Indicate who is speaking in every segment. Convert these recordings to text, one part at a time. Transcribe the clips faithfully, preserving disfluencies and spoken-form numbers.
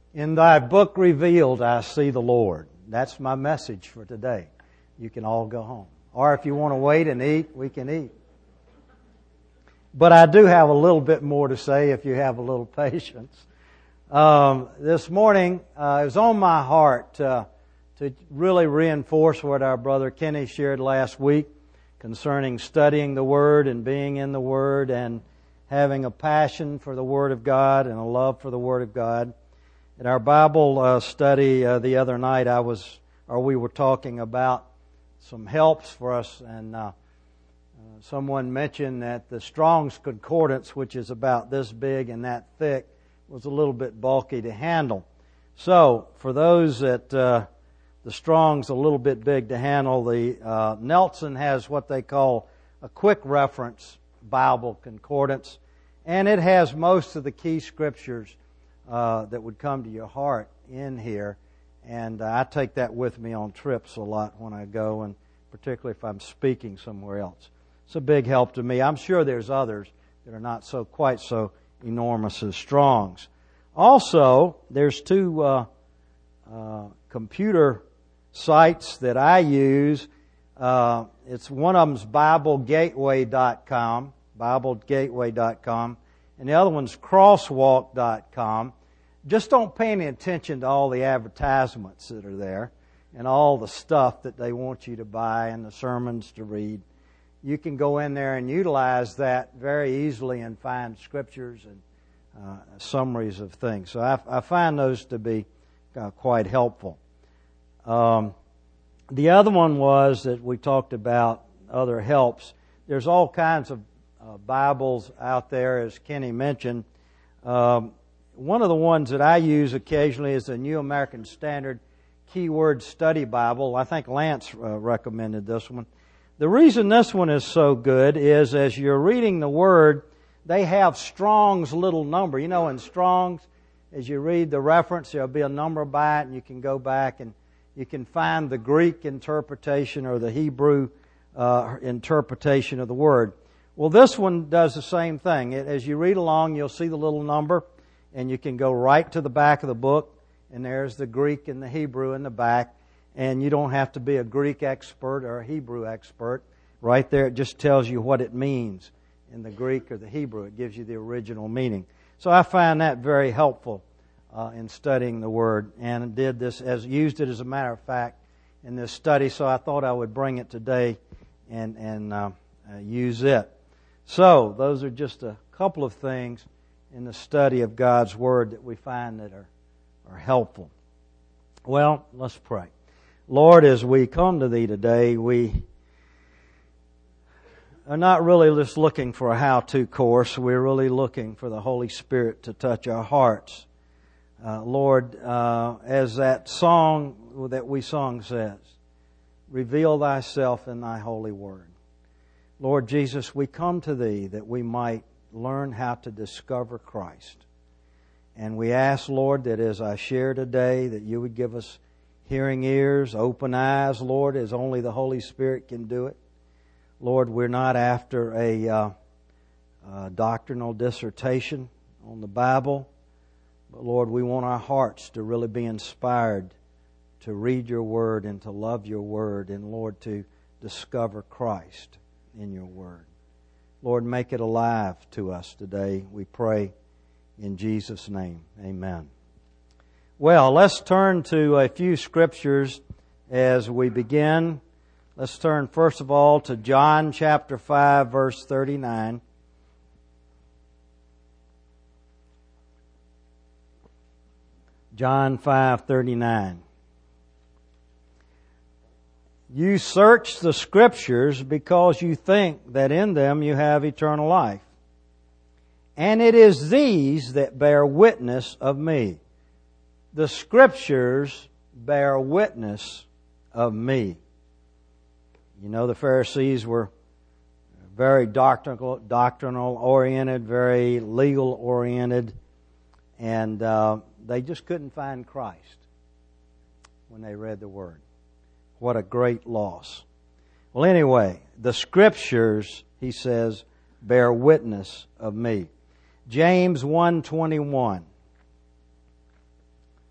Speaker 1: In thy book revealed, I see the Lord. That's my message for today. You can all go home. Or if you want to wait and eat, we can eat. But I do have a little bit more to say if you have a little patience. Um, this morning, uh, it was on my heart uh, to really reinforce what our brother Kenny shared last week concerning studying the Word and being in the Word and having a passion for the Word of God and a love for the Word of God. In our Bible uh, study uh, the other night, I was, or we were talking about some helps for us, and uh, uh, someone mentioned that the Strong's Concordance, which is about this big and that thick, was a little bit bulky to handle. So, for those that uh, the Strong's a little bit big to handle, the uh, Nelson has what they call a quick reference Bible concordance, and it has most of the key scriptures Uh, that would come to your heart in here. And uh, I take that with me on trips a lot when I go, and particularly if I'm speaking somewhere else. It's a big help to me. I'm sure there's others that are not so quite so enormous as Strong's. Also, there's two uh, uh, computer sites that I use. Uh, it's one of them's Bible Gateway dot com, Bible Gateway dot com, and the other one's Crosswalk dot com. Just don't pay any attention to all the advertisements that are there and all the stuff that they want you to buy and the sermons to read. You can go in there and utilize that very easily and find scriptures and uh, summaries of things. So I, I find those to be uh, quite helpful. Um, the other one was that we talked about other helps. There's all kinds of uh, Bibles out there, as Kenny mentioned. Um, One of the ones that I use occasionally is the New American Standard Keyword Study Bible. I think Lance uh, recommended this one. The reason this one is so good is as you're reading the Word, they have Strong's little number. You know, in Strong's, as you read the reference, there'll be a number by it, and you can go back and you can find the Greek interpretation or the Hebrew uh, interpretation of the Word. Well, this one does the same thing. It, as you read along, you'll see the little number, and you can go right to the back of the book, and there's the Greek and the Hebrew in the back, and you don't have to be a Greek expert or a Hebrew expert. Right there, it just tells you what it means in the Greek or the Hebrew. It gives you the original meaning. So I find that very helpful uh, in studying the Word, and did this as used it as a matter of fact in this study. So I thought I would bring it today and and uh, uh, use it. So those are just a couple of things in the study of God's Word that we find that are, are helpful. Well, let's pray. Lord, as we come to Thee today, we are not really just looking for a how-to course. We're really looking for the Holy Spirit to touch our hearts. Uh, Lord, uh, as that song that we sung says, reveal Thyself in Thy holy Word. Lord Jesus, we come to Thee that we might learn how to discover Christ. And we ask, Lord, that as I share today, that You would give us hearing ears, open eyes, Lord, as only the Holy Spirit can do it. Lord, we're not after a uh, uh, doctrinal dissertation on the Bible, but Lord, we want our hearts to really be inspired to read Your Word and to love Your Word, and Lord, to discover Christ in Your Word. Lord, make it alive to us today, we pray in Jesus' name. Amen. Well, let's turn to a few scriptures as we begin. Let's turn first of all to John chapter five, verse thirty-nine. John five thirty-nine. You search the Scriptures because you think that in them you have eternal life. And it is these that bear witness of me. The Scriptures bear witness of me. You know, the Pharisees were very doctrinal, doctrinal oriented, very legal oriented, and uh, they just couldn't find Christ when they read the Word. What a great loss. Well, anyway, the Scriptures, he says, bear witness of me. James one twenty-one.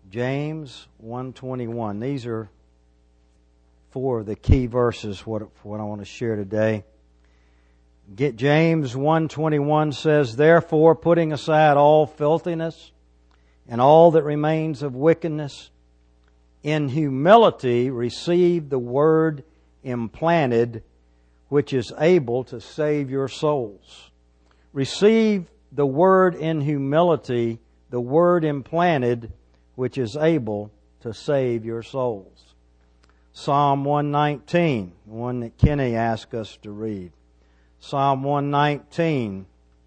Speaker 1: James one twenty-one. These are four of the key verses what, what I want to share today. Get James one twenty-one says, "Therefore, putting aside all filthiness and all that remains of wickedness, in humility receive the word implanted, which is able to save your souls." Receive the word in humility, the word implanted, which is able to save your souls. Psalm one nineteen, the one that Kenny asked us to read. Psalm one nineteen,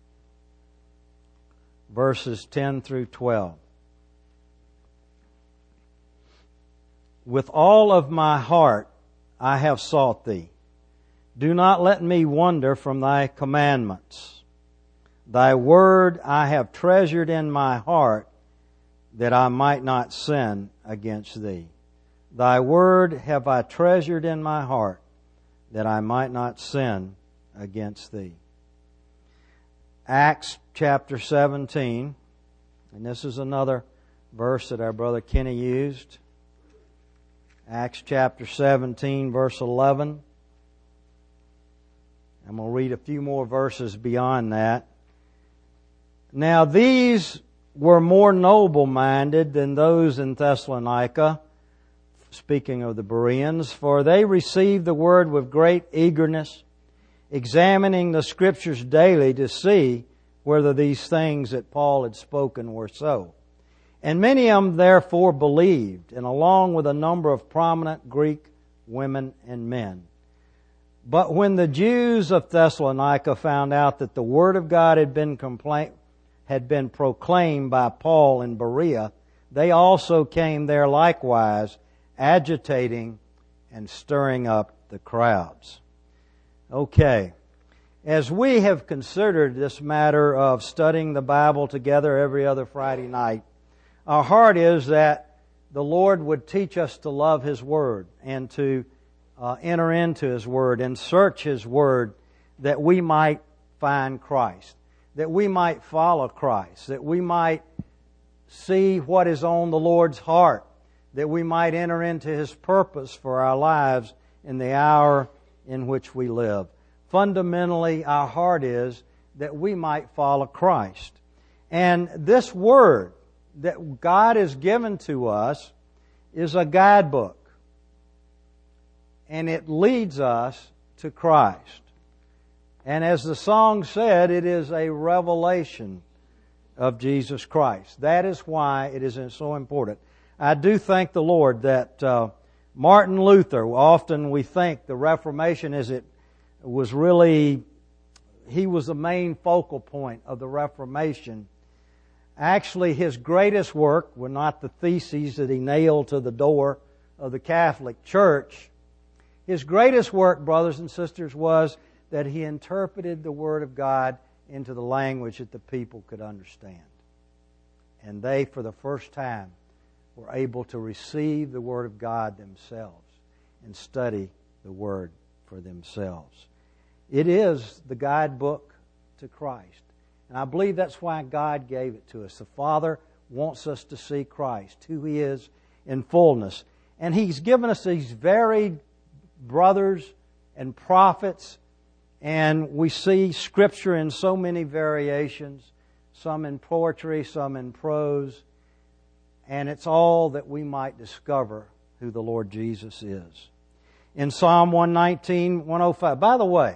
Speaker 1: verses ten through twelve. "With all of my heart I have sought Thee. Do not let me wander from Thy commandments. Thy word I have treasured in my heart, that I might not sin against Thee. Thy word have I treasured in my heart, that I might not sin against Thee." Acts chapter seventeen, and this is another verse that our brother Kenny used. Acts chapter seventeen, verse eleven. I'm going to read a few more verses beyond that. "Now these were more noble-minded than those in Thessalonica," speaking of the Bereans, "for they received the word with great eagerness, examining the Scriptures daily to see whether these things that Paul had spoken were so. And many of them therefore believed, and along with a number of prominent Greek women and men. But when the Jews of Thessalonica found out that the Word of God had been compla- had been proclaimed by Paul in Berea, they also came there likewise, agitating and stirring up the crowds." Okay. As we have considered this matter of studying the Bible together every other Friday night, our heart is that the Lord would teach us to love His Word and to uh, enter into His Word and search His Word, that we might find Christ, that we might follow Christ, that we might see what is on the Lord's heart, that we might enter into His purpose for our lives in the hour in which we live. Fundamentally, our heart is that we might follow Christ. And this Word that God has given to us is a guidebook. And it leads us to Christ. And as the song said, it is a revelation of Jesus Christ. That is why it is so important. I do thank the Lord that uh, Martin Luther, often we think the Reformation is it was really, he was the main focal point of the Reformation. Actually, his greatest work were not the theses that he nailed to the door of the Catholic Church. His greatest work, brothers and sisters, was that he interpreted the Word of God into the language that the people could understand. And they, for the first time, were able to receive the Word of God themselves and study the Word for themselves. It is the guidebook to Christ. And I believe that's why God gave it to us. The Father wants us to see Christ, who He is in fullness. And He's given us these varied brothers and prophets, and we see Scripture in so many variations, some in poetry, some in prose, and it's all that we might discover who the Lord Jesus is. In Psalm one nineteen, one oh five, by the way,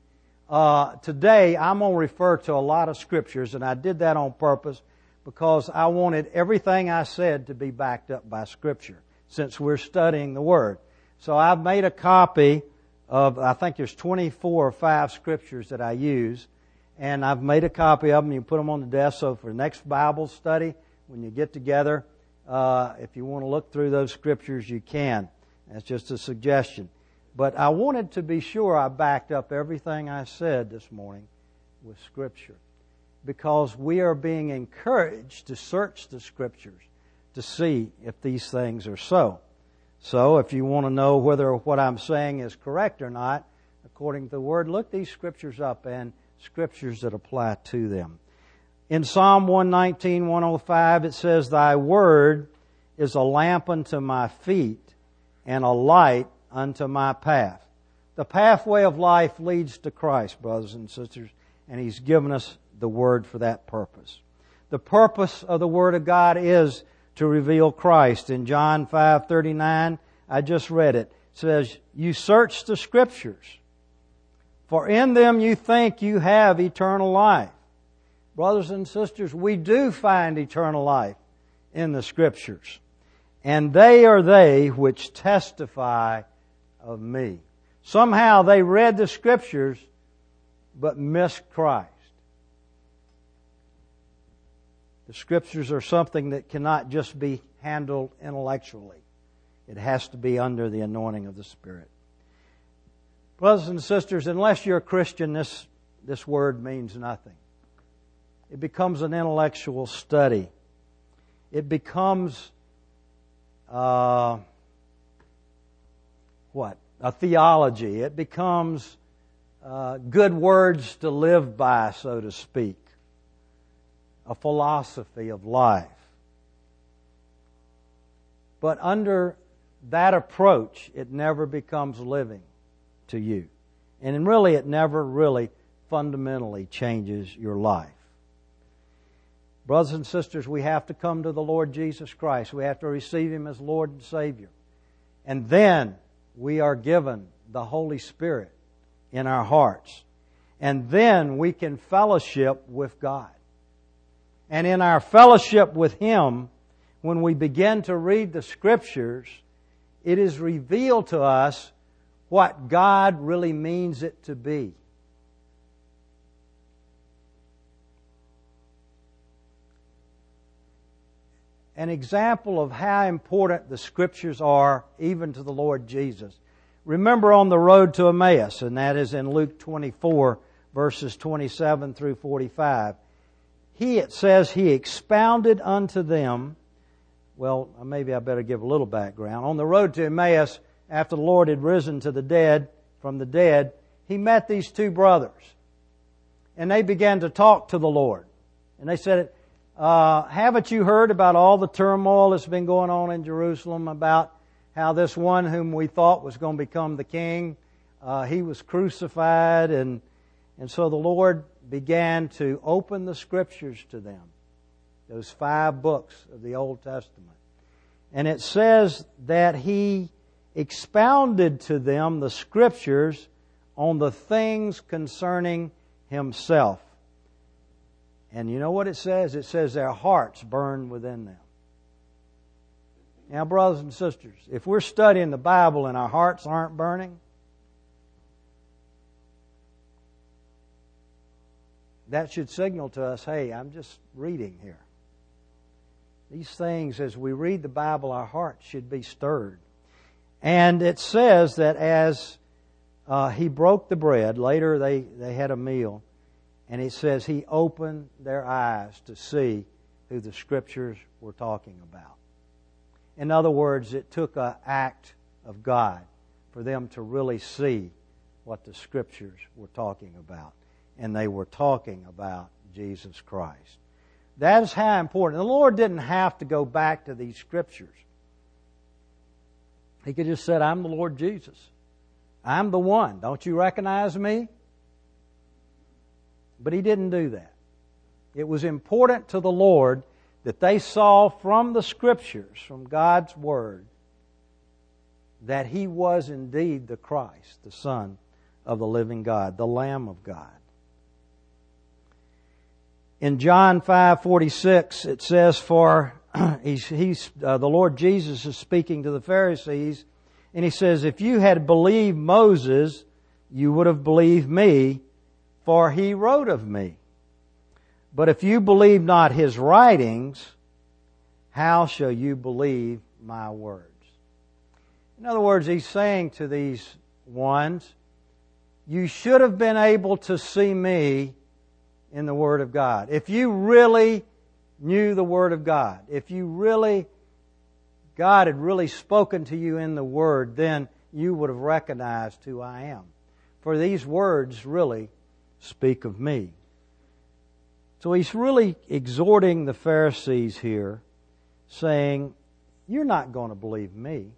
Speaker 1: uh, today I'm going to refer to a lot of Scriptures, and I did that on purpose because I wanted everything I said to be backed up by Scripture, since we're studying the Word. So I've made a copy of, I think there's twenty-four or five Scriptures that I use, and I've made a copy of them. You put them on the desk, so for the next Bible study, when you get together, uh, if you want to look through those Scriptures, you can. That's just a suggestion. But I wanted to be sure I backed up everything I said this morning with Scripture, because we are being encouraged to search the Scriptures to see if these things are so. So if you want to know whether what I'm saying is correct or not, according to the Word, look these Scriptures up and Scriptures that apply to them. In Psalm one nineteen, one oh five, it says, "Thy Word is a lamp unto my feet and a light unto my path. The pathway of life leads to Christ, brothers and sisters, and He's given us the Word for that purpose. The purpose of the Word of God is to reveal Christ. In John five thirty-nine, I just read it. It says, "You search the Scriptures, for in them you think you have eternal life." Brothers and sisters, we do find eternal life in the Scriptures. "And they are they which testify of me." Somehow they read the Scriptures but missed Christ. The Scriptures are something that cannot just be handled intellectually. It has to be under the anointing of the Spirit. Brothers and sisters, unless you're a Christian, this, this word means nothing. It becomes an intellectual study. It becomes, uh, what? A theology. It becomes uh, good words to live by, so to speak. A philosophy of life. But under that approach, it never becomes living to you. And really, it never really fundamentally changes your life. Brothers and sisters, we have to come to the Lord Jesus Christ. We have to receive Him as Lord and Savior. And then we are given the Holy Spirit in our hearts. And then we can fellowship with God. And in our fellowship with Him, when we begin to read the Scriptures, it is revealed to us what God really means it to be. An example of how important the Scriptures are even to the Lord Jesus. Remember on the road to Emmaus, and that is in Luke twenty-four, verses twenty-seven through forty-five. He, it says, He expounded unto them. Well, maybe I better give a little background. On the road to Emmaus, after the Lord had risen to the dead, from the dead, He met these two brothers. And they began to talk to the Lord. And they said, uh, haven't you heard about all the turmoil that's been going on in Jerusalem, about how this one whom we thought was going to become the king, uh, he was crucified, and and so the Lord began to open the Scriptures to them, those five books of the Old Testament. And it says that He expounded to them the Scriptures on the things concerning Himself. And you know what it says? It says their hearts burned within them. Now, brothers and sisters, if we're studying the Bible and our hearts aren't burning, that should signal to us, hey, I'm just reading here. These things, as we read the Bible, our hearts should be stirred. And it says that as uh, He broke the bread, later they, they had a meal, and it says He opened their eyes to see who the Scriptures were talking about. In other words, it took an act of God for them to really see what the Scriptures were talking about. And they were talking about Jesus Christ. That is how important. The Lord didn't have to go back to these Scriptures. He could just said, I'm the Lord Jesus. I'm the one. Don't you recognize me? But He didn't do that. It was important to the Lord that they saw from the Scriptures, from God's Word, that He was indeed the Christ, the Son of the living God, the Lamb of God. In John five forty-six, it says, for he's, he's, uh, the Lord Jesus is speaking to the Pharisees, and He says, if you had believed Moses, you would have believed me, for he wrote of me. But if you believe not his writings, how shall you believe my words? In other words, He's saying to these ones, you should have been able to see me in the Word of God. If you really knew the Word of God, if you really, God had really spoken to you in the Word, then you would have recognized who I am. For these words really speak of me. So He's really exhorting the Pharisees here, saying, you're not going to believe me.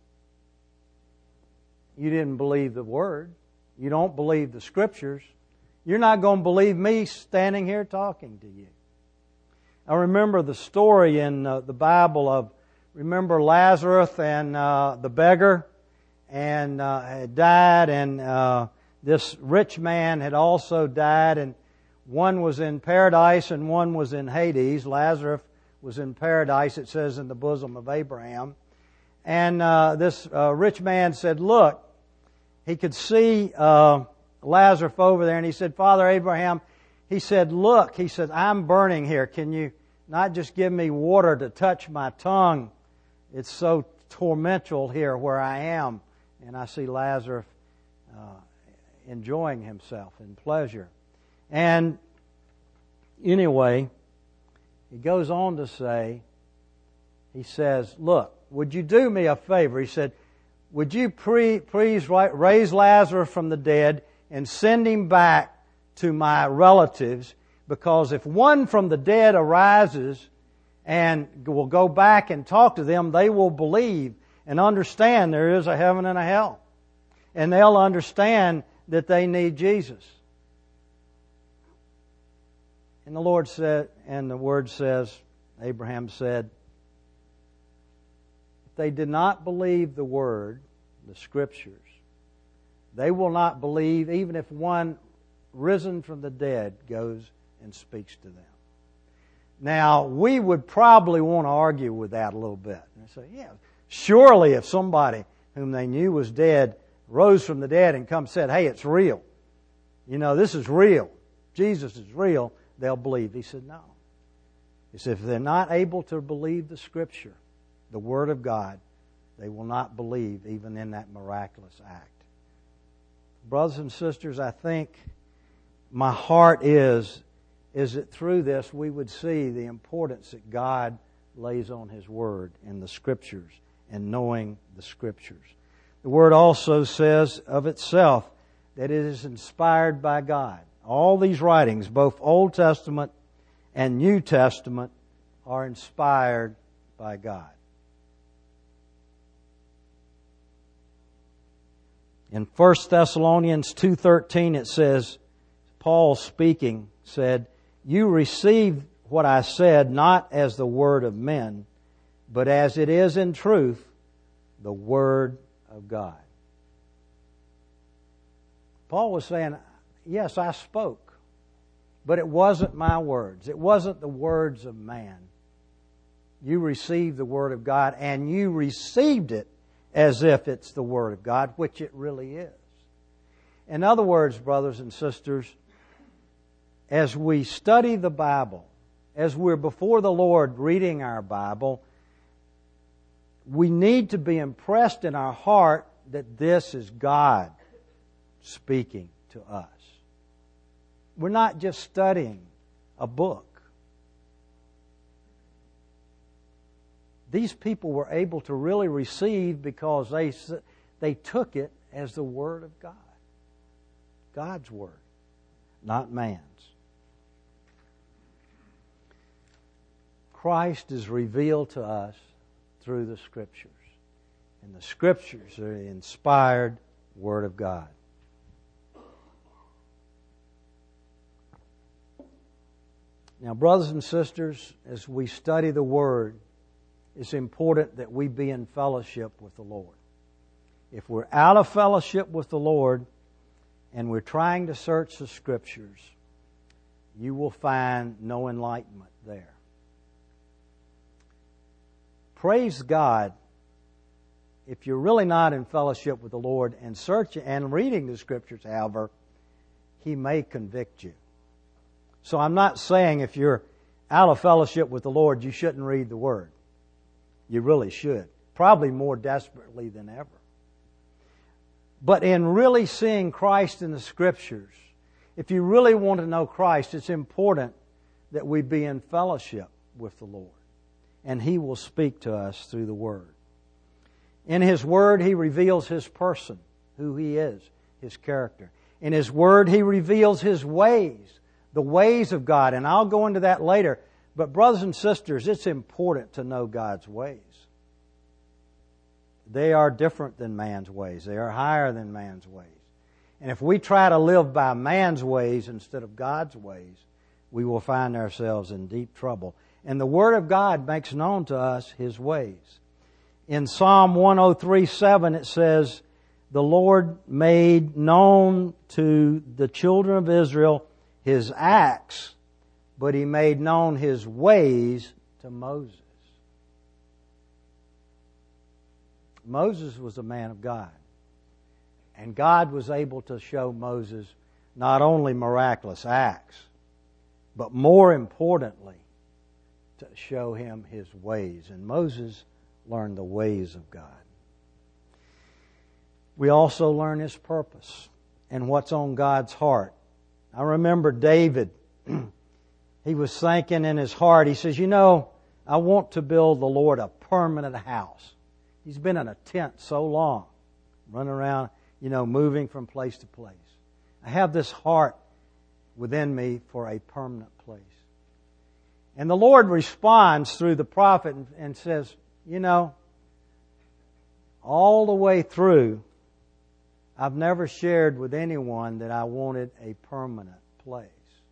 Speaker 1: You didn't believe the Word. You don't believe the Scriptures. You're not going to believe me standing here talking to you. I remember the story in uh, the Bible of, remember Lazarus and uh, the beggar, and uh, had died, and uh, this rich man had also died, and one was in paradise and one was in Hades. Lazarus was in paradise, it says, in the bosom of Abraham. And uh, this uh, rich man said, look, he could see uh, Lazarus over there, and he said, Father Abraham, he said, look, he said, I'm burning here. Can you not just give me water to touch my tongue? It's so tormental here where I am. And I see Lazarus uh, enjoying himself in pleasure. And anyway, he goes on to say, he says, look, would you do me a favor? He said, would you pre- please raise Lazarus from the dead and send him back to my relatives? Because if one from the dead arises and will go back and talk to them, they will believe and understand there is a heaven and a hell. And they'll understand that they need Jesus. And the Lord said, and the Word says, Abraham said, if they did not believe the Word, the Scriptures, they will not believe even if one risen from the dead goes and speaks to them. Now, we would probably want to argue with that a little bit. And say, yeah, surely if somebody whom they knew was dead rose from the dead and come and said, hey, it's real. You know, this is real. Jesus is real. They'll believe. He said, no. He said, if they're not able to believe the Scripture, the Word of God, they will not believe even in that miraculous act. Brothers and sisters, I think my heart is, is that through this we would see the importance that God lays on His Word in the Scriptures and knowing the Scriptures. The Word also says of itself that it is inspired by God. All these writings, both Old Testament and New Testament, are inspired by God. In First Thessalonians two thirteen it says, Paul speaking said, you received what I said not as the word of men, but as it is in truth, the Word of God. Paul was saying, yes, I spoke, but it wasn't my words. It wasn't the words of man. You received the Word of God, and you received it as if it's the Word of God, which it really is. In other words, brothers and sisters, as we study the Bible, as we're before the Lord reading our Bible, we need to be impressed in our heart that this is God speaking to us. We're not just studying a book. These people were able to really receive because they, they took it as the Word of God. God's Word, not man's. Christ is revealed to us through the Scriptures. And the Scriptures are the inspired Word of God. Now, brothers and sisters, as we study the Word, it's important that we be in fellowship with the Lord. If we're out of fellowship with the Lord and we're trying to search the Scriptures, you will find no enlightenment there. Praise God, if you're really not in fellowship with the Lord and searching and reading the Scriptures, however, He may convict you. So I'm not saying if you're out of fellowship with the Lord, you shouldn't read the Word. You really should. Probably more desperately than ever. But in really seeing Christ in the Scriptures, if you really want to know Christ, it's important that we be in fellowship with the Lord. And He will speak to us through the Word. In His Word, He reveals His person, who He is, His character. In His Word, He reveals His ways, the ways of God. And I'll go into that later. But brothers and sisters, it's important to know God's ways. They are different than man's ways. They are higher than man's ways. And if we try to live by man's ways instead of God's ways, we will find ourselves in deep trouble. And the Word of God makes known to us His ways. In Psalm one oh three seven it says, the Lord made known to the children of Israel His acts, but He made known His ways to Moses. Moses was a man of God. And God was able to show Moses not only miraculous acts, but more importantly, to show him His ways. And Moses learned the ways of God. We also learn His purpose and what's on God's heart. I remember David, he was thinking in his heart, he says, you know, I want to build the Lord a permanent house. He's been in a tent so long, running around, you know, moving from place to place. I have this heart within me for a permanent place. And the Lord responds through the prophet and says, you know, all the way through, I've never shared with anyone that I wanted a permanent place.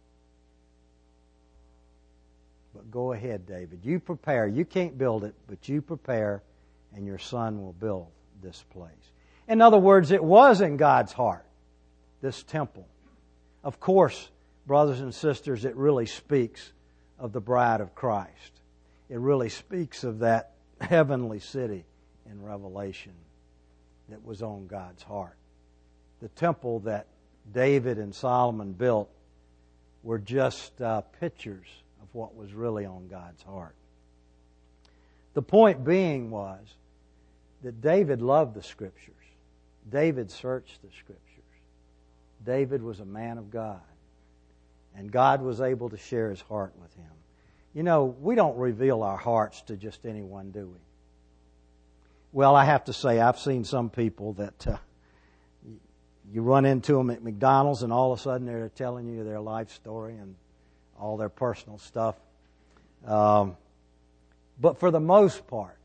Speaker 1: But go ahead, David. You prepare. You can't build it, but you prepare, and your son will build this place. In other words, it was in God's heart, this temple. Of course, brothers and sisters, it really speaks of the bride of Christ. It really speaks of that heavenly city in Revelation that was on God's heart. The temple that David and Solomon built were just uh, pictures of what was really on God's heart. The point being was that David loved the Scriptures. David searched the Scriptures. David was a man of God. And God was able to share His heart with him. You know, we don't reveal our hearts to just anyone, do we? Well, I have to say, I've seen some people that uh, you run into them at McDonald's and all of a sudden they're telling you their life story and all their personal stuff. Um, but for the most part,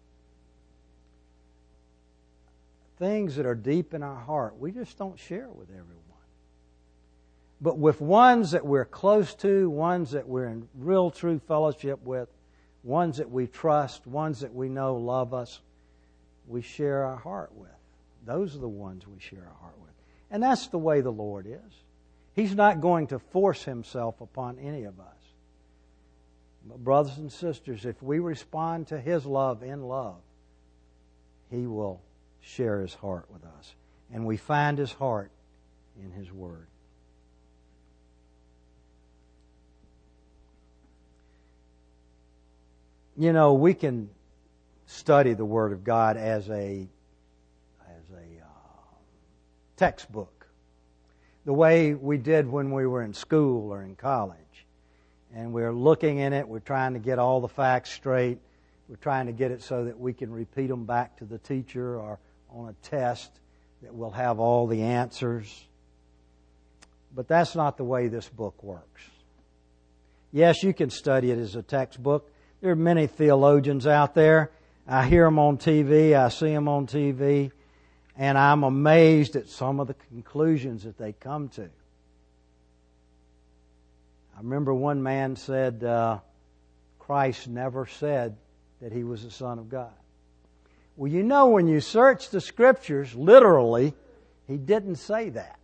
Speaker 1: things that are deep in our heart, we just don't share with everyone. But with ones that we're close to, ones that we're in real true fellowship with, ones that we trust, ones that we know love us, we share our heart with. Those are the ones we share our heart with. And that's the way the Lord is. He's not going to force Himself upon any of us. But brothers and sisters, if we respond to His love in love, He will share His heart with us. And we find His heart in His Word. You know, we can study the Word of God as a as a uh, textbook, the way we did when we were in school or in college. And we're looking in it, we're trying to get all the facts straight, we're trying to get it so that we can repeat them back to the teacher or on a test that we'll have all the answers. But that's not the way this book works. Yes, you can study it as a textbook. There are many theologians out there. I hear them on T V, I see them on T V, and I'm amazed at some of the conclusions that they come to. I remember one man said, uh, Christ never said that He was the Son of God. Well, you know, when you search the Scriptures, literally, He didn't say that.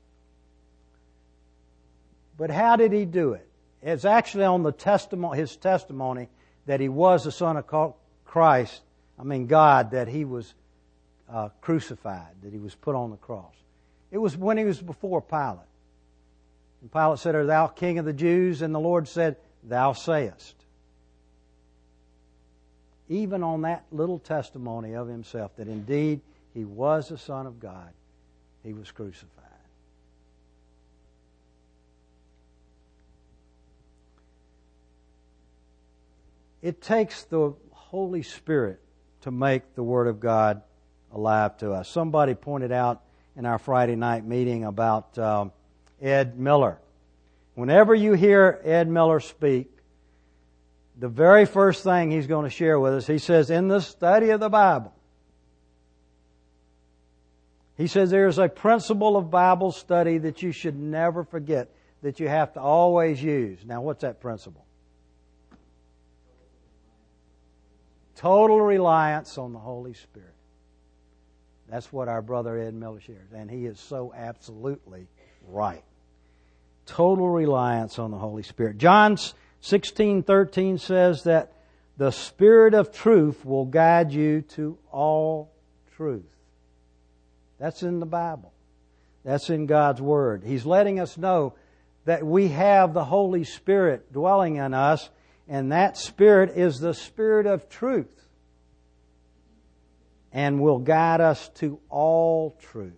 Speaker 1: But how did He do it? It's actually on the testimony, His testimony that He was the Son of Christ, I mean God, that He was uh, crucified, that He was put on the cross. It was when He was before Pilate. And Pilate said, "Art thou King of the Jews?" And the Lord said, "Thou sayest." Even on that little testimony of Himself, that indeed He was the Son of God, He was crucified. It takes the Holy Spirit to make the Word of God alive to us. Somebody pointed out in our Friday night meeting about um, Ed Miller. Whenever you hear Ed Miller speak, the very first thing he's going to share with us, he says, in the study of the Bible, He says there's a principle of Bible study that you should never forget, that you have to always use. Now, what's that principle? Total reliance on the Holy Spirit. That's what our brother Ed Miller shares, and he is so absolutely right. Total reliance on the Holy Spirit. John sixteen thirteen says that the Spirit of truth will guide you to all truth. That's in the Bible. That's in God's Word. He's letting us know that we have the Holy Spirit dwelling in us, and that Spirit is the Spirit of truth and will guide us to all truth.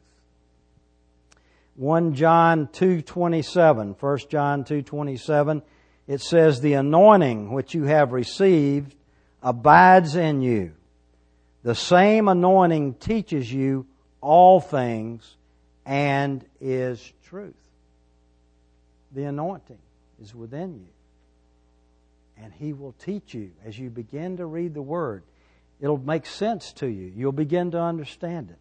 Speaker 1: First John two twenty-seven, First John two twenty-seven, it says, the anointing which you have received abides in you. The same anointing teaches you all things and is truth. The anointing is within you. And He will teach you as you begin to read the Word. It'll make sense to you. You'll begin to understand it.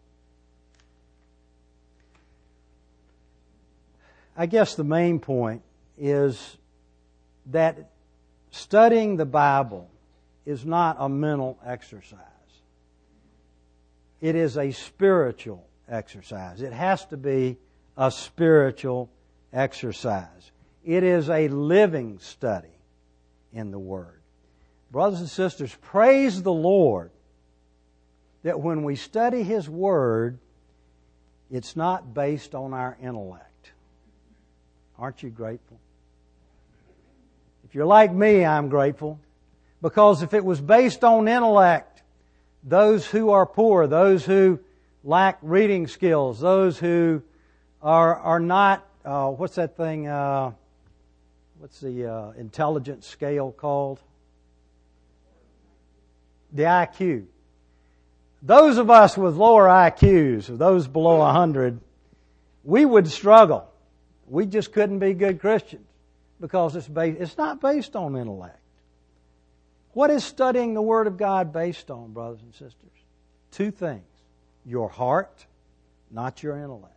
Speaker 1: I guess the main point is that studying the Bible is not a mental exercise. It is a spiritual exercise. It has to be a spiritual exercise. It is a living study in the Word. Brothers and sisters, praise the Lord that when we study His Word, it's not based on our intellect. Aren't you grateful? If you're like me, I'm grateful. Because if it was based on intellect, those who are poor, those who lack reading skills, those who are are not, uh, what's that thing, uh, what's the uh, intelligence scale called? The I Q. Those of us with lower I Qs, those below one hundred, we would struggle. We just couldn't be good Christians because it's based, it's not based on intellect. What is studying the Word of God based on, brothers and sisters? Two things. Your heart, not your intellect.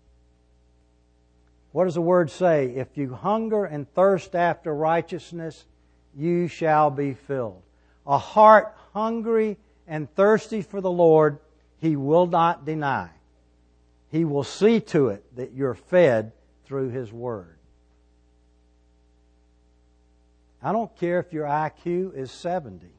Speaker 1: What does the Word say? If you hunger and thirst after righteousness, you shall be filled. A heart hungry and thirsty for the Lord, He will not deny. He will see to it that you're fed through His Word. I don't care if your I Q is seventy.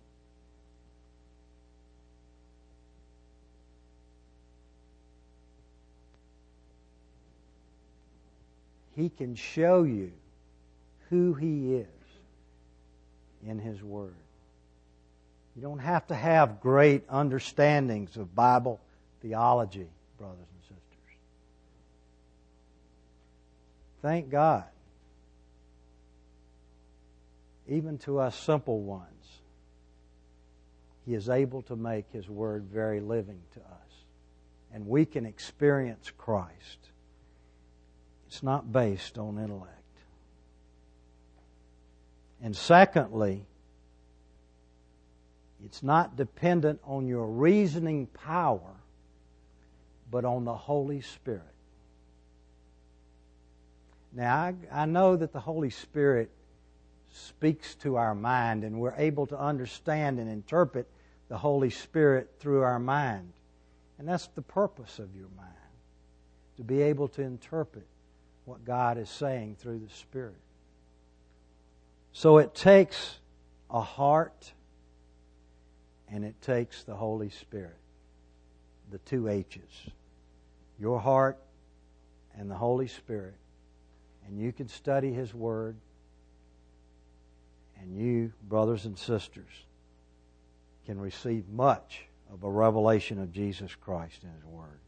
Speaker 1: He can show you who He is in His Word. You don't have to have great understandings of Bible theology, brothers and sisters. Thank God. Even to us simple ones, He is able to make His Word very living to us. And we can experience Christ. It's not based on intellect. And secondly, it's not dependent on your reasoning power, but on the Holy Spirit. Now, I, I know that the Holy Spirit speaks to our mind, and we're able to understand and interpret the Holy Spirit through our mind. And that's the purpose of your mind, to be able to interpret what God is saying through the Spirit. So it takes a heart and it takes the Holy Spirit, the two H's. Your heart and the Holy Spirit. And you can study His Word. And you, brothers and sisters, can receive much of a revelation of Jesus Christ in His Word.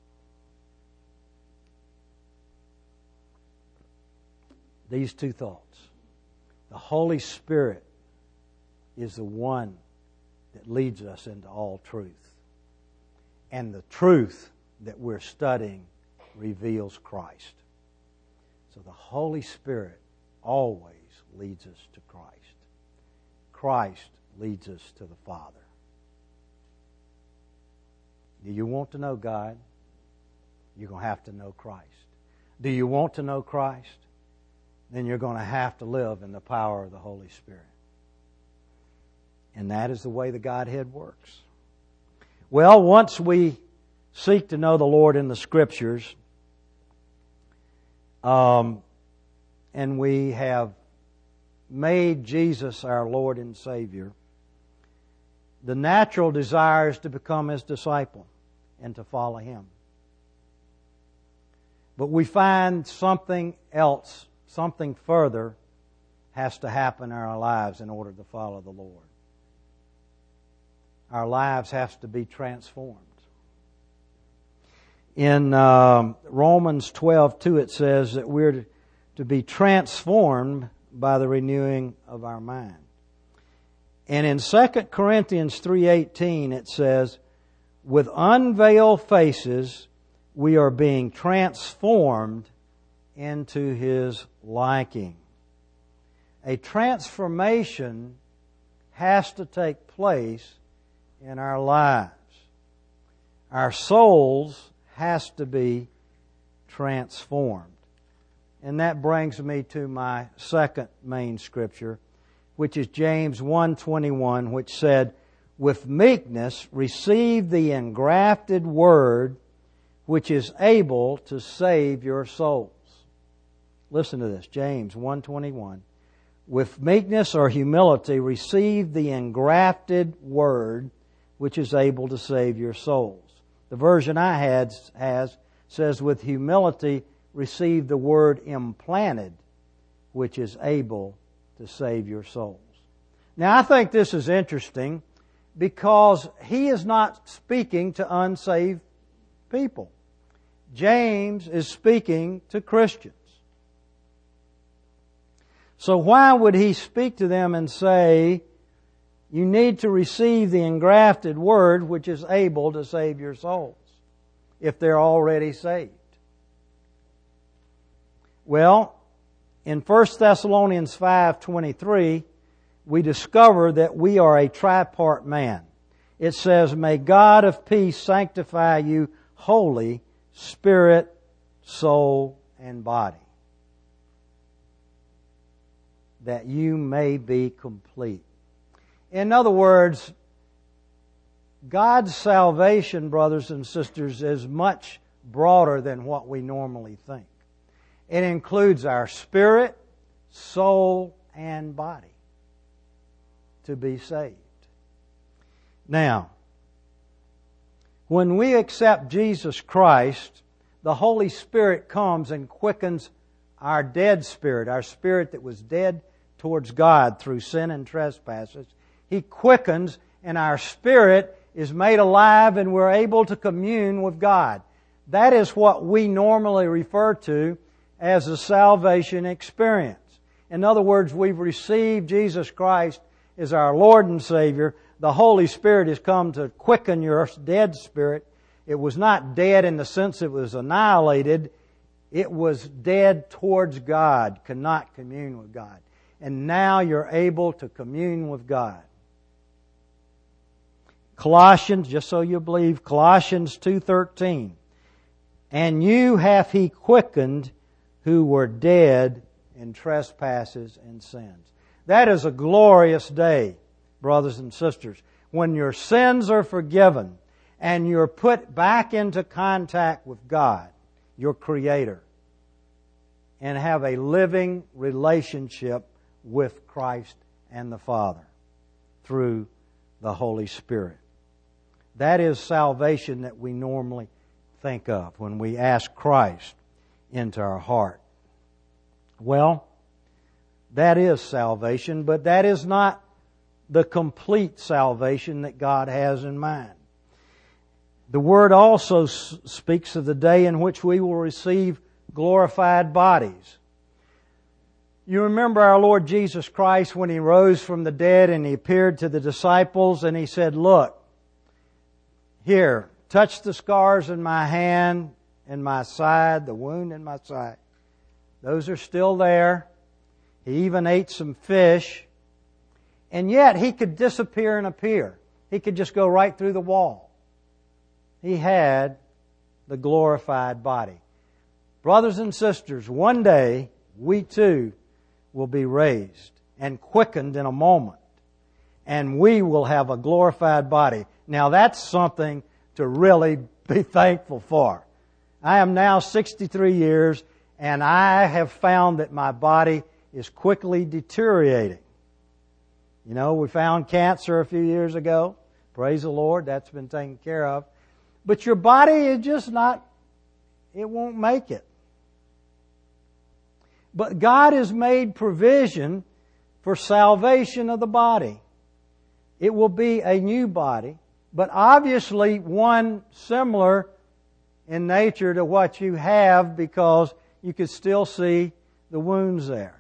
Speaker 1: These two thoughts. The Holy Spirit is the one that leads us into all truth. And the truth that we're studying reveals Christ. So the Holy Spirit always leads us to Christ. Christ leads us to the Father. Do you want to know God? You're going to have to know Christ. Do you want to know Christ? Then you're going to have to live in the power of the Holy Spirit. And that is the way the Godhead works. Well, once we seek to know the Lord in the Scriptures, um, and we have made Jesus our Lord and Savior, the natural desire is to become His disciple and to follow Him. But we find something else, something further has to happen in our lives in order to follow the Lord. Our lives have to be transformed. In um, Romans twelve two, it says that we're to, to be transformed by the renewing of our mind. And in Second Corinthians three eighteen, it says, with unveiled faces we are being transformed into His liking. A transformation has to take place in our lives. Our souls has to be transformed. And that brings me to my second main scripture, which is James one twenty-one, which said, with meekness receive the engrafted word which is able to save your souls. Listen to this, James one twenty-one. With meekness or humility receive the engrafted word which is able to save your souls. The version I had has says, with humility receive the word implanted which is able to save your souls. Now I think this is interesting because he is not speaking to unsaved people. James is speaking to Christians. So why would he speak to them and say, you need to receive the engrafted word which is able to save your souls, if they're already saved? Well, in First Thessalonians five twenty-three, we discover that we are a tripart man. It says, may God of peace sanctify you wholly, spirit, soul, and body, that you may be complete. In other words, God's salvation, brothers and sisters, is much broader than what we normally think. It includes our spirit, soul, and body to be saved. Now, when we accept Jesus Christ, the Holy Spirit comes and quickens our dead spirit, our spirit that was dead towards God through sin and trespasses. He quickens and our spirit is made alive and we're able to commune with God. That is what we normally refer to as a salvation experience. In other words, we've received Jesus Christ as our Lord and Savior. The Holy Spirit has come to quicken your dead spirit. It was not dead in the sense it was annihilated. It was dead towards God, could not commune with God. And now you're able to commune with God. Colossians, just so you believe, Colossians two thirteen. And you hath He quickened who were dead in trespasses and sins. That is a glorious day, brothers and sisters, when your sins are forgiven and you're put back into contact with God, your Creator, and have a living relationship with Christ and the Father through the Holy Spirit. That is salvation that we normally think of when we ask Christ into our heart. Well, that is salvation, but that is not the complete salvation that God has in mind. The Word also speaks of the day in which we will receive glorified bodies. You remember our Lord Jesus Christ when He rose from the dead and He appeared to the disciples and He said, look, here, touch the scars in my hand and my side, the wound in my side. Those are still there. He even ate some fish. And yet He could disappear and appear. He could just go right through the wall. He had the glorified body. Brothers and sisters, one day we too will be raised and quickened in a moment. And we will have a glorified body. Now that's something to really be thankful for. I am now sixty-three years, and I have found that my body is quickly deteriorating. You know, we found cancer a few years ago. Praise the Lord, that's been taken care of. But your body is just not, it won't make it. But God has made provision for salvation of the body. It will be a new body, but obviously one similar in nature to what you have, because you could still see the wounds there.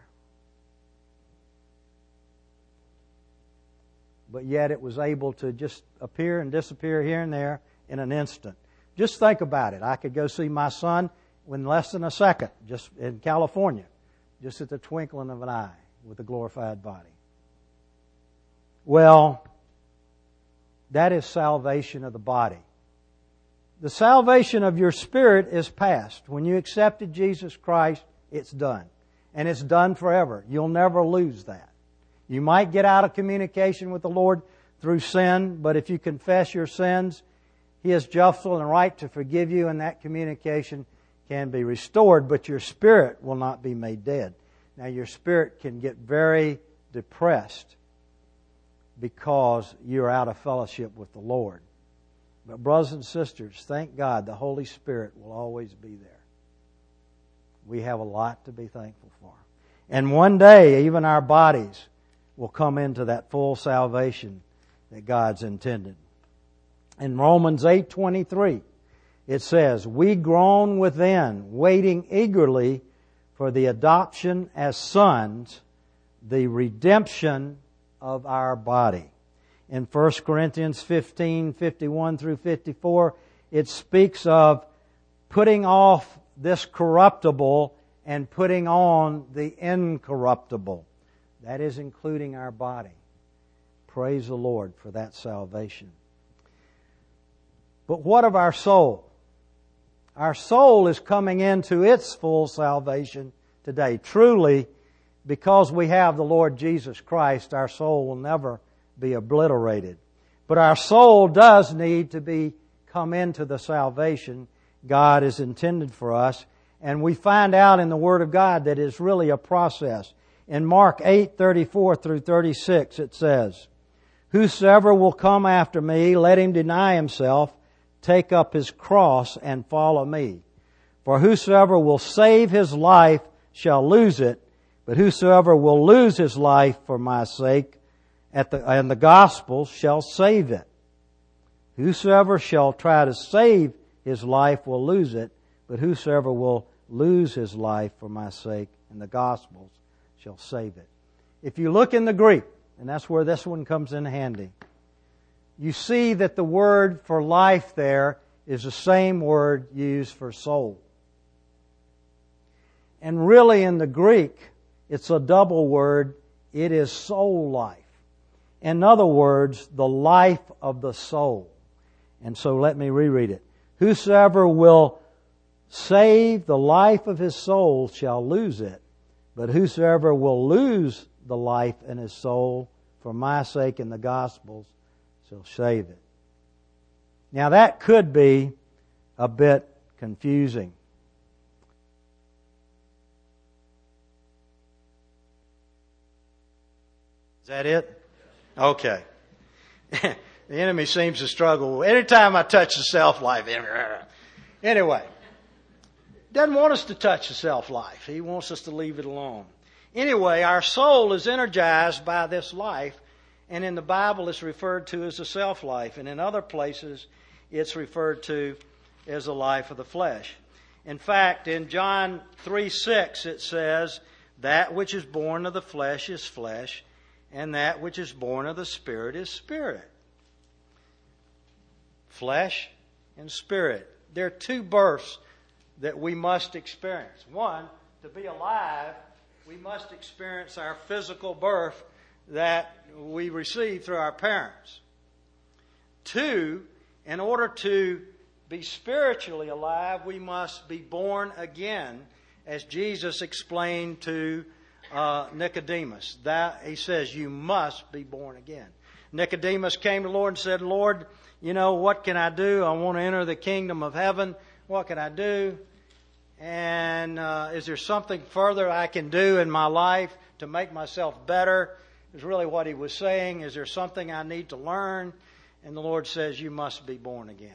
Speaker 1: But yet it was able to just appear and disappear here and there in an instant. Just think about it. I could go see my son in less than a second, just in California, just at the twinkling of an eye with a glorified body. Well, that is salvation of the body. The salvation of your spirit is past. When you accepted Jesus Christ, it's done. And it's done forever. You'll never lose that. You might get out of communication with the Lord through sin, but if you confess your sins, He is just and right to forgive you, and that communication can be restored, but your spirit will not be made dead. Now, your spirit can get very depressed because you're out of fellowship with the Lord. But brothers and sisters, thank God the Holy Spirit will always be there. We have a lot to be thankful for. And one day, even our bodies will come into that full salvation that God's intended. In Romans eight twenty-three, it says, "We groan within, waiting eagerly for the adoption as sons, the redemption of our body." In First Corinthians fifteen, fifty-one through fifty-four, it speaks of putting off this corruptible and putting on the incorruptible. That is including our body. Praise the Lord for that salvation. But what of our soul? Our soul is coming into its full salvation today. Truly, because we have the Lord Jesus Christ, our soul will never be obliterated. But our soul does need to be come into the salvation God has intended for us. And we find out in the Word of God that it's really a process. In Mark eight, thirty-four through thirty-six, it says, "Whosoever will come after me, let him deny himself, take up his cross, and follow me. For whosoever will save his life shall lose it, but whosoever will lose his life for my sake at the, and the gospel shall save it. Whosoever shall try to save his life will lose it, but whosoever will lose his life for my sake and the gospels shall save it." If you look in the Greek, and that's where this one comes in handy, you see that the word for life there is the same word used for soul. And really in the Greek, it's a double word. It is soul life. In other words, the life of the soul. And so let me reread it. "Whosoever will save the life of his soul shall lose it, but whosoever will lose the life in his soul for my sake and the gospel's shall save it." Now that could be a bit confusing. Is that it? Okay. The enemy seems to struggle. Anytime I touch the self-life. Anyway. Doesn't want us to touch the self-life. He wants us to leave it alone. Anyway, our soul is energized by this life, and in the Bible it's referred to as the self-life, and in other places it's referred to as the life of the flesh. In fact, in John three six it says, "That which is born of the flesh is flesh, and that which is born of the Spirit is spirit." Flesh and spirit. There are two births that we must experience. One, to be alive, we must experience our physical birth that we receive through our parents. Two, in order to be spiritually alive, we must be born again, as Jesus explained to uh, Nicodemus. That, he says, you must be born again. Nicodemus came to the Lord and said, Lord, you know, what can I do? I want to enter the kingdom of heaven. What can I do? And uh, is there something further I can do in my life to make myself better? Is really what he was saying. Is there something I need to learn? And the Lord says, you must be born again.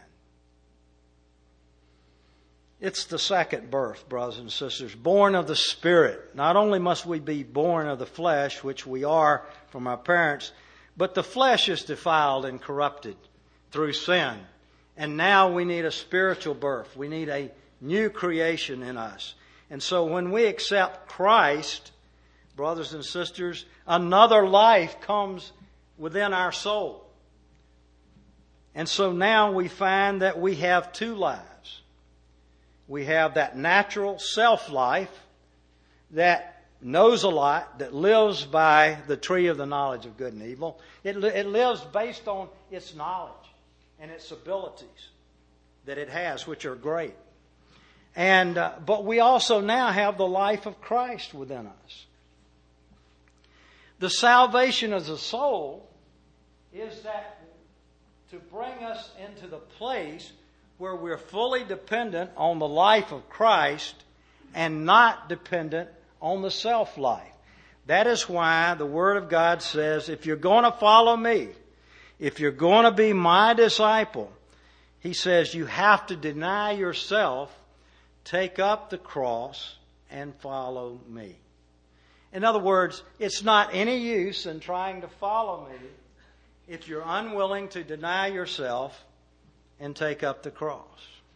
Speaker 1: It's the second birth, brothers and sisters, born of the Spirit. Not only must we be born of the flesh, which we are from our parents, but the flesh is defiled and corrupted through sin. And now we need a spiritual birth. We need a new creation in us. And so when we accept Christ, brothers and sisters, another life comes within our soul. And so now we find that we have two lives. We have that natural self-life that knows a lot, that lives by the tree of the knowledge of good and evil. It, it lives based on its knowledge and its abilities that it has, which are great. And uh, but we also now have the life of Christ within us. The salvation of the soul is that to bring us into the place where we're fully dependent on the life of Christ and not dependent on the self-life. That is why the Word of God says, if you're going to follow me, if you're going to be my disciple, He says you have to deny yourself, take up the cross, and follow me. In other words, it's not any use in trying to follow me if you're unwilling to deny yourself and take up the cross.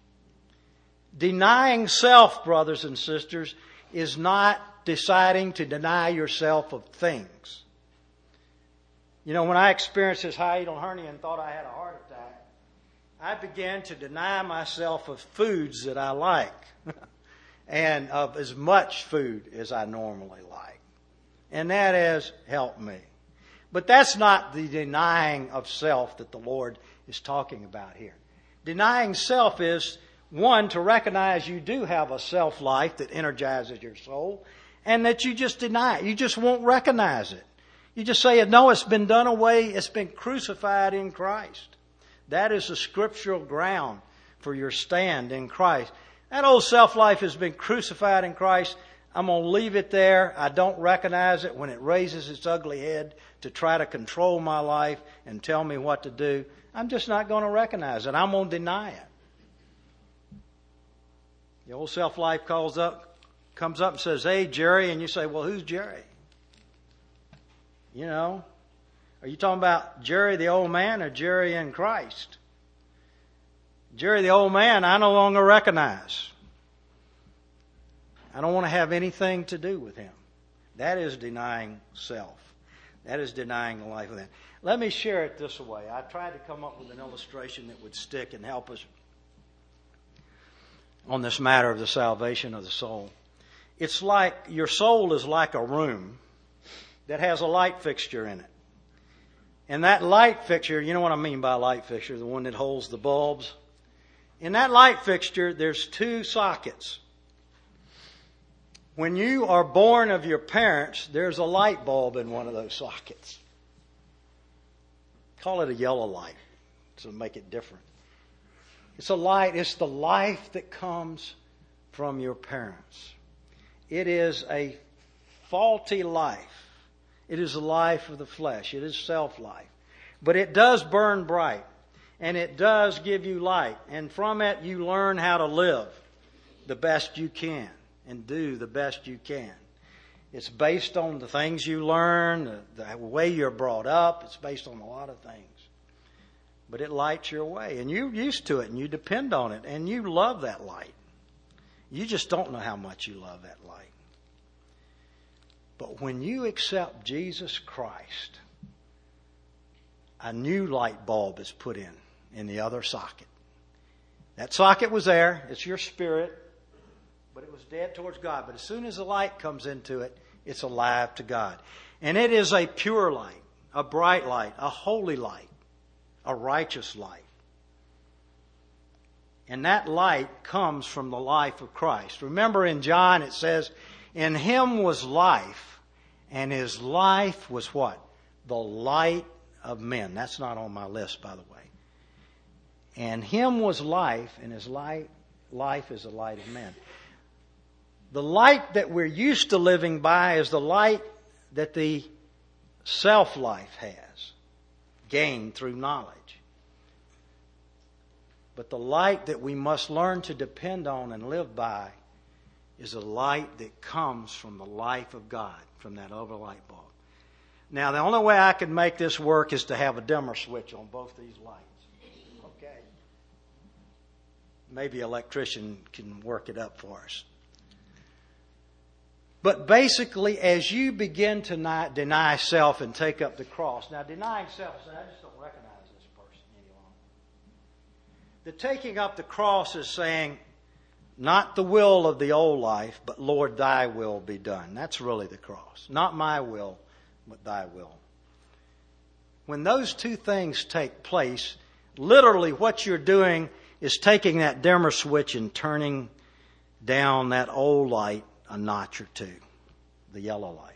Speaker 1: Denying self, brothers and sisters, is not deciding to deny yourself of things. You know, when I experienced this hiatal hernia and thought I had a heart attack, I began to deny myself of foods that I like and of as much food as I normally like. And that has helped me. But that's not the denying of self that the Lord is talking about here. Denying self is, one, to recognize you do have a self-life that energizes your soul, and that you just deny it. You just won't recognize it. You just say, no, it's been done away. It's been crucified in Christ. That is the scriptural ground for your stand in Christ. That old self-life has been crucified in Christ. I'm going to leave it there. I don't recognize it when it raises its ugly head to try to control my life and tell me what to do. I'm just not going to recognize it. I'm going to deny it. The old self-life calls up, comes up and says, hey, Jerry. And you say, well, who's Jerry? You know, are you talking about Jerry the old man or Jerry in Christ? Jerry the old man, I no longer recognize. I don't want to have anything to do with him. That is denying self. That is denying the life of that. Let me share it this way. I tried to come up with an illustration that would stick and help us on this matter of the salvation of the soul. It's like your soul is like a room that has a light fixture in it. And that light fixture, you know what I mean by a light fixture, the one that holds the bulbs. In that light fixture, there's two sockets. When you are born of your parents, there's a light bulb in one of those sockets. Call it a yellow light to make it different. It's a light. It's the life that comes from your parents. It is a faulty life. It is the life of the flesh. It is self-life. But it does burn bright. And it does give you light. And from it you learn how to live the best you can and do the best you can. It's based on the things you learn, the, the way you're brought up. It's based on a lot of things. But it lights your way. And you're used to it and you depend on it. And you love that light. You just don't know how much you love that light. But when you accept Jesus Christ, a new light bulb is put in, in the other socket. That socket was there. It's your spirit. But it was dead towards God. But as soon as the light comes into it, it's alive to God. And it is a pure light, a bright light, a holy light, a righteous light. And that light comes from the life of Christ. Remember in John it says, in Him was life, and His life was what? The light of men. That's not on my list, by the way. And Him was life, and His light, life is the light of men. The light that we're used to living by is the light that the self-life has, gained through knowledge. But the light that we must learn to depend on and live by is a light that comes from the life of God, from that other light bulb. Now, the only way I can make this work is to have a dimmer switch on both these lights. Okay. Maybe an electrician can work it up for us. But basically, as you begin to not deny self and take up the cross. Now, denying self, I just don't recognize this person any longer. The taking up the cross is saying, not the will of the old life, but Lord, Thy will be done. That's really the cross. Not my will, but Thy will. When those two things take place, literally what you're doing is taking that dimmer switch and turning down that old light a notch or two, the yellow light.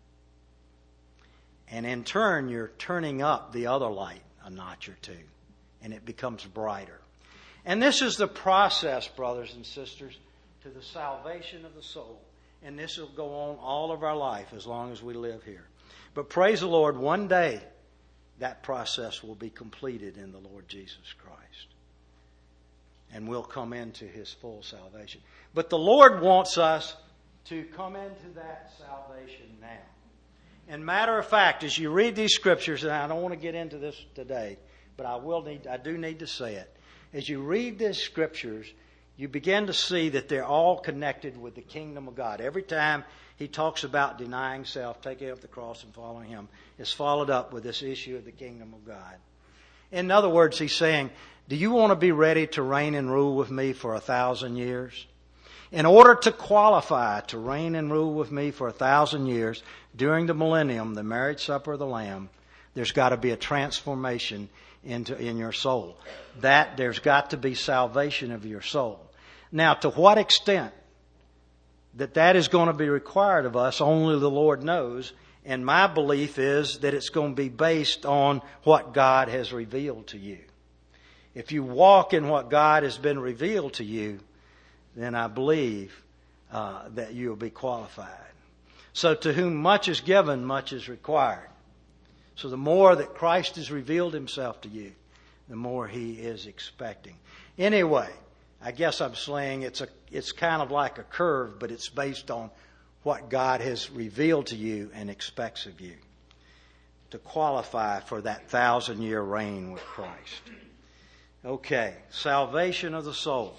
Speaker 1: And in turn, you're turning up the other light a notch or two, and it becomes brighter. And this is the process, brothers and sisters, to the salvation of the soul. And this will go on all of our life as long as we live here. But praise the Lord, one day that process will be completed in the Lord Jesus Christ. And we'll come into His full salvation. But the Lord wants us to come into that salvation now. And matter of fact, as you read these scriptures, and I don't want to get into this today, but I will need, I do need to say it. As you read these scriptures, you begin to see that they're all connected with the kingdom of God. Every time He talks about denying self, taking up the cross and following Him, it's followed up with this issue of the kingdom of God. In other words, He's saying, do you want to be ready to reign and rule with me for a thousand years? In order to qualify to reign and rule with me for a thousand years during the millennium, the marriage supper of the Lamb, there's got to be a transformation into in your soul. That there's got to be salvation of your soul. Now, to what extent that that is going to be required of us, only the Lord knows. And my belief is that it's going to be based on what God has revealed to you. If you walk in what God has been revealed to you, then I believe uh, that you'll be qualified. So to whom much is given, much is required. So the more that Christ has revealed Himself to you, the more He is expecting. Anyway, I guess I'm saying it's a it's kind of like a curve, but it's based on what God has revealed to you and expects of you to qualify for that thousand-year reign with Christ. Okay, salvation of the soul.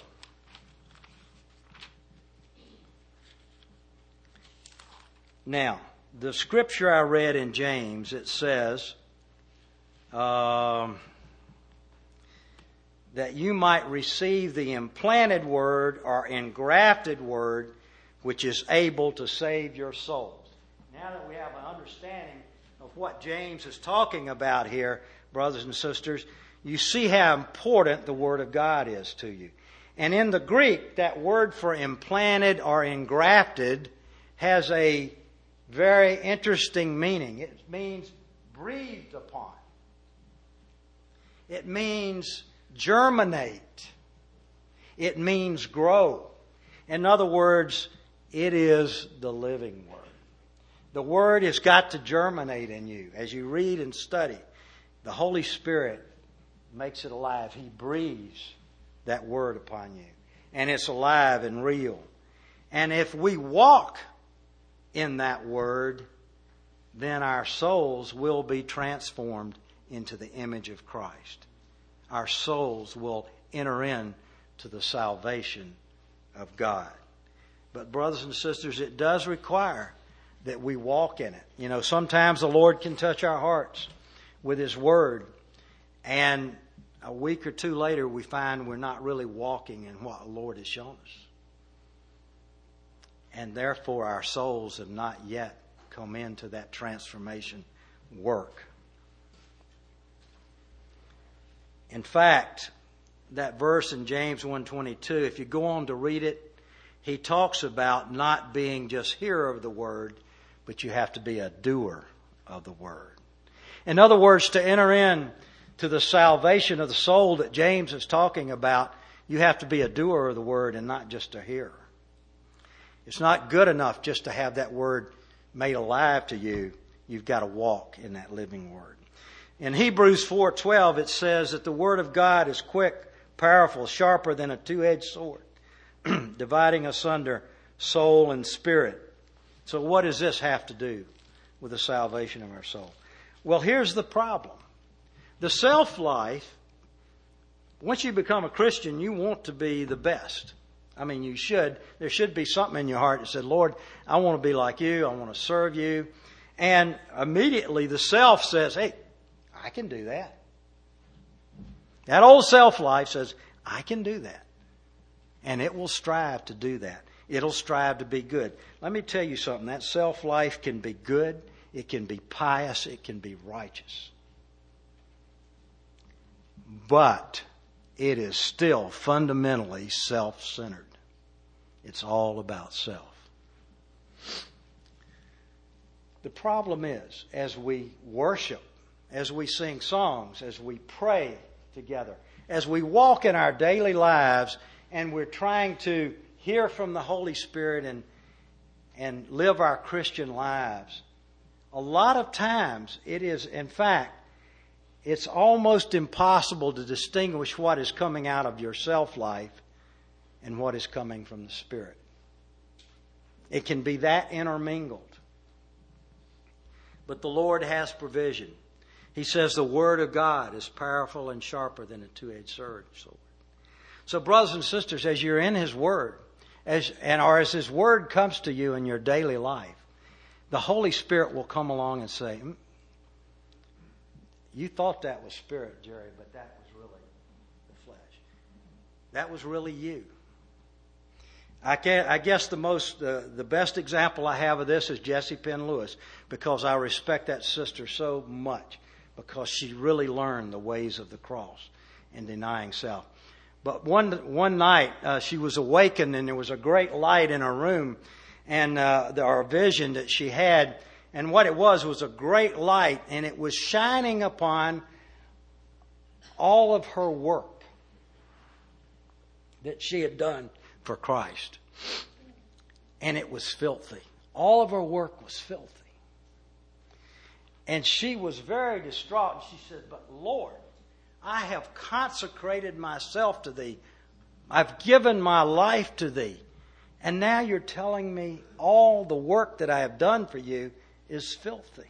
Speaker 1: Now, the scripture I read in James, it says um, that you might receive the implanted word or engrafted word which is able to save your souls. Now that we have an understanding of what James is talking about here, brothers and sisters, you see how important the Word of God is to you. And in the Greek, that word for implanted or engrafted has a very interesting meaning. It means breathed upon. It means germinate. It means grow. In other words, it is the living Word. The Word has got to germinate in you. As you read and study, the Holy Spirit makes it alive. He breathes that Word upon you. And it's alive and real. And if we walk in that Word, then our souls will be transformed into the image of Christ. Our souls will enter into the salvation of God. But brothers and sisters, it does require that we walk in it. You know, sometimes the Lord can touch our hearts with His Word, and a week or two later we find we're not really walking in what the Lord has shown us. And therefore our souls have not yet come into that transformation work. In fact, that verse in James one twenty-two, if you go on to read it, he talks about not being just hearer of the word, but you have to be a doer of the word. In other words, to enter in to the salvation of the soul that James is talking about, you have to be a doer of the word and not just a hearer. It's not good enough just to have that word made alive to you. You've got to walk in that living word. In Hebrews four twelve, it says that the word of God is quick, powerful, sharper than a two-edged sword, dividing asunder soul and spirit. So what does this have to do with the salvation of our soul? Well, here's the problem. The self-life, once you become a Christian, you want to be the best. I mean, you should. There should be something in your heart that said, Lord, I want to be like you. I want to serve you. And immediately the self says, hey, I can do that. That old self-life says, I can do that. And it will strive to do that. It'll strive to be good. Let me tell you something. That self-life can be good. It can be pious. It can be righteous. But it is still fundamentally self-centered. It's all about self. The problem is, as we worship, as we sing songs, as we pray together, as we walk in our daily lives, and we're trying to hear from the Holy Spirit and, and live our Christian lives, a lot of times it is, in fact, it's almost impossible to distinguish what is coming out of your self-life and what is coming from the Spirit. It can be that intermingled. But the Lord has provision. He says the Word of God is powerful and sharper than a two-edged sword. So brothers and sisters, as you're in His Word, as and or as His Word comes to you in your daily life, the Holy Spirit will come along and say, you thought that was spirit, Jerry, but that was really the flesh. That was really you. I, can, I guess the most, uh, the best example I have of this is Jessie Penn Lewis, because I respect that sister so much, because she really learned the ways of the cross and denying self. But one one night uh, she was awakened, and there was a great light in her room, and uh, the, our vision that she had. And what it was was a great light, and it was shining upon all of her work that she had done for Christ. And it was filthy. All of her work was filthy. And she was very distraught. She said, but Lord, I have consecrated myself to Thee. I've given my life to Thee. And now you're telling me all the work that I have done for You is filthy.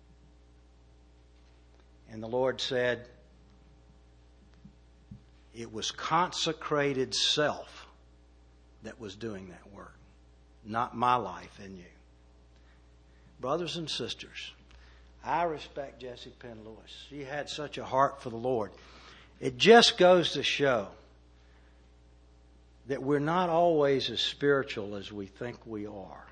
Speaker 1: And the Lord said, it was consecrated self that was doing that work, not my life in you. Brothers and sisters, I respect Jessie Penn Lewis. She had such a heart for the Lord. It just goes to show that we're not always as spiritual as we think we are.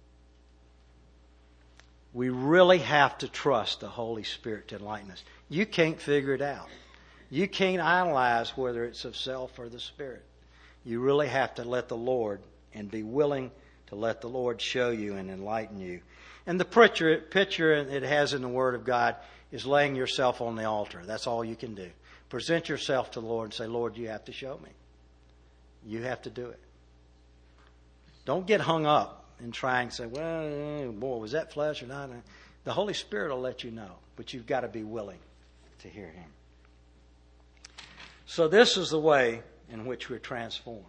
Speaker 1: We really have to trust the Holy Spirit to enlighten us. You can't figure it out. You can't analyze whether it's of self or the Spirit. You really have to let the Lord and be willing to let the Lord show you and enlighten you. And the picture, picture it has in the Word of God is laying yourself on the altar. That's all you can do. Present yourself to the Lord and say, Lord, you have to show me. You have to do it. Don't get hung up and try and say, well, boy, was that flesh or not? The Holy Spirit will let you know, but you've got to be willing to hear Him. So this is the way in which we're transformed.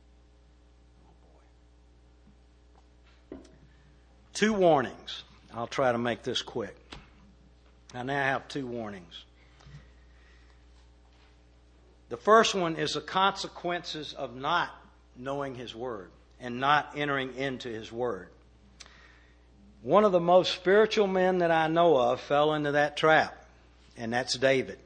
Speaker 1: Oh, boy. Two warnings. I'll try to make this quick. I now have two warnings. The first one is the consequences of not knowing His Word and not entering into His Word. One of the most spiritual men that I know of fell into that trap, and that's David.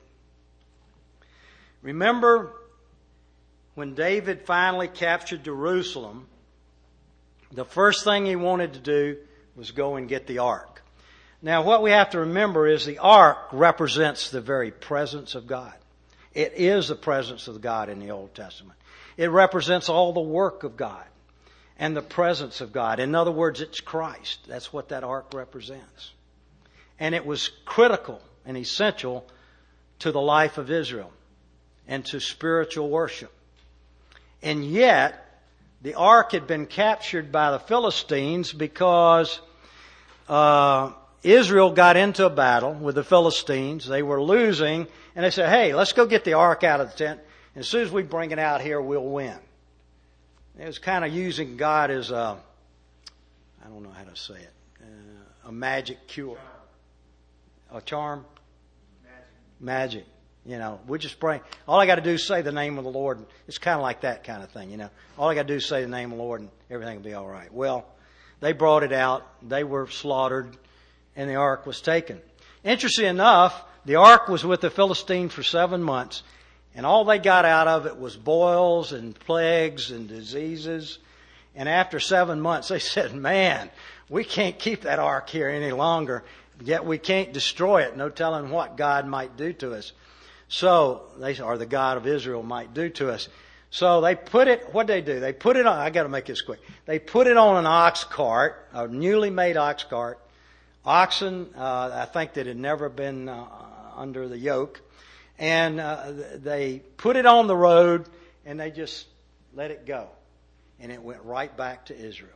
Speaker 1: Remember when David finally captured Jerusalem, the first thing he wanted to do was go and get the ark. Now, what we have to remember is the ark represents the very presence of God.
Speaker 2: It is the presence of God in the Old Testament. It represents all the work of God and the presence of God. In other words, it's Christ. That's what that ark represents. And it was critical and essential to the life of Israel and to spiritual worship. And yet, the ark had been captured by the Philistines because uh, Israel got into a battle with the Philistines. They were losing, and they said, hey, let's go get the ark out of the tent. And as soon as we bring it out here, we'll win. It was kind of using God as a, I don't know how to say it, uh, a magic cure. A charm? Magic. Magic. You know, we just pray. All I got to do is say the name of the Lord. It's kind of like that kind of thing, you know. All I got to do is say the name of the Lord and everything will be all right. Well, they brought it out. They were slaughtered and the ark was taken. Interesting enough, the ark was with the Philistines for seven months and all they got out of it was boils and plagues and diseases. And after seven months, they said, man, we can't keep that ark here any longer. Yet we can't destroy it. No telling what God might do to us. So, they, or the God of Israel might do to us. So they put it, what did they do? They put it on, I got to make this quick. They put it on an ox cart, a newly made ox cart. Oxen, uh, I think that had never been uh, under the yoke. And uh, they put it on the road and they just let it go. And it went right back to Israel.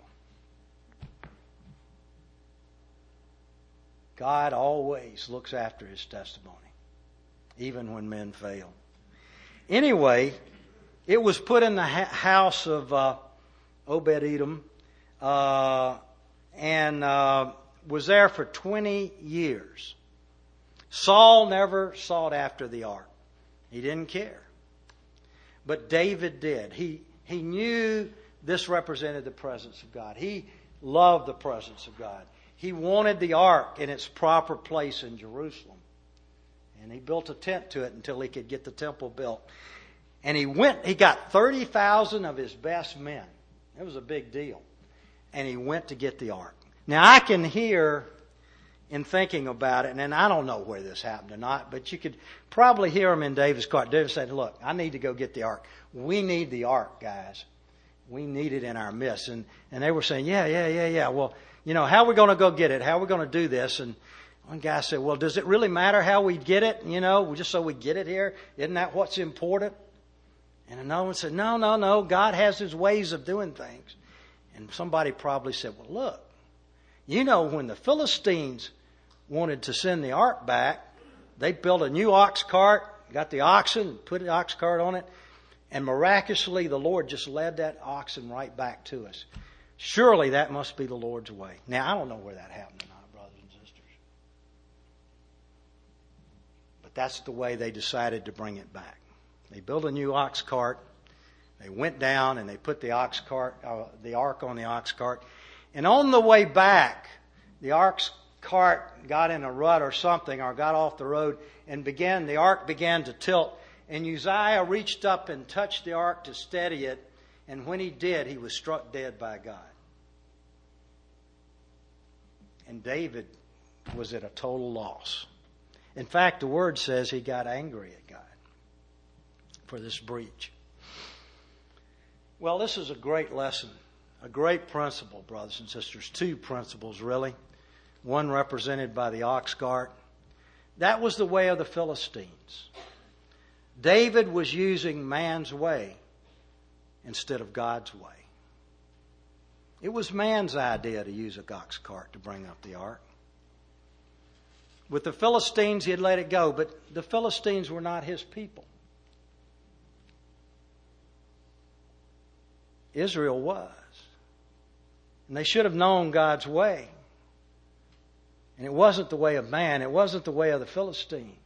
Speaker 2: God always looks after His testimony, even when men fail. Anyway, it was put in the ha- house of uh, Obed-Edom uh, and uh, was there for twenty years. Saul never sought after the ark. He didn't care. But David did. He, he knew this represented the presence of God. He loved the presence of God. He wanted the ark in its proper place in Jerusalem. And he built a tent to it until he could get the temple built. And he went, he got thirty thousand of his best men. It was a big deal. And he went to get the ark. Now I can hear in thinking about it, and I don't know where this happened or not, but you could probably hear him in David's cart. David said, look, I need to go get the ark. We need the ark, guys. We need it in our midst. And, and they were saying, yeah, yeah, yeah, yeah. Well, you know, how are we going to go get it? How are we going to do this? And one guy said, well, does it really matter how we get it? You know, just so we get it here? Isn't that what's important? And another one said, no, no, no. God has His ways of doing things. And somebody probably said, well, look, you know, when the Philistines wanted to send the ark back, they built a new ox cart, got the oxen, put the ox cart on it, and miraculously the Lord just led that oxen right back to us. Surely that must be the Lord's way. Now, I don't know where that happened or not, brothers and sisters. But that's the way they decided to bring it back. They built a new ox cart. They went down and they put the ox cart, uh, the ark on the ox cart. And on the way back, the ox cart got in a rut or something, or got off the road, and began, the ark began to tilt. And Uzziah reached up and touched the ark to steady it. And when he did, he was struck dead by God. And David was at a total loss. In fact, the Word says he got angry at God for this breach. Well, this is a great lesson, a great principle, brothers and sisters. Two principles, really. One represented by the ox cart. That was the way of the Philistines. David was using man's way instead of God's way. It was man's idea to use a ox cart to bring up the ark. With the Philistines, he had let it go, but the Philistines were not his people. Israel was. And they should have known God's way. And it wasn't the way of man. It wasn't the way of the Philistines.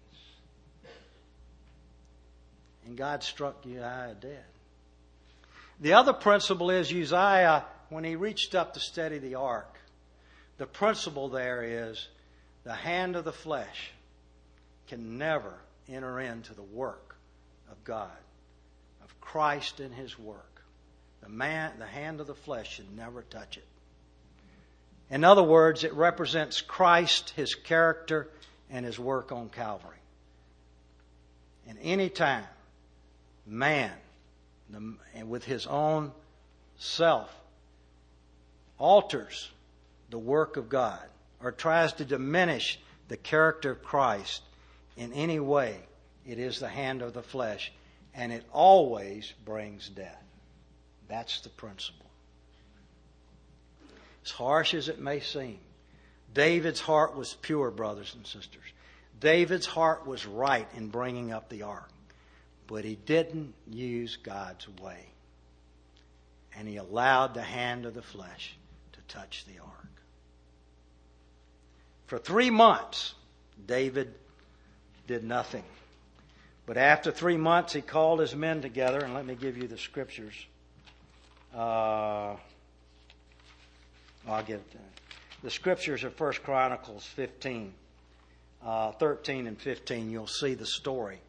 Speaker 2: And God struck Uzziah dead. The other principle is Uzziah, when he reached up to steady the ark, the principle there is the hand of the flesh can never enter into the work of God, of Christ and His work. The man, the hand of the flesh should never touch it. In other words, it represents Christ, His character, and His work on Calvary. And any time man, the, with his own self, alters the work of God or tries to diminish the character of Christ in any way, it is the hand of the flesh, and it always brings death. That's the principle. As harsh as it may seem, David's heart was pure, brothers and sisters. David's heart was right in bringing up the ark, but he didn't use God's way. And he allowed the hand of the flesh to touch the ark. For three months, David did nothing. But after three months, he called his men together, and let me give you the scriptures. Uh, I'll get it. The scriptures are First Chronicles fifteen, uh, thirteen and fifteen. You'll see the story.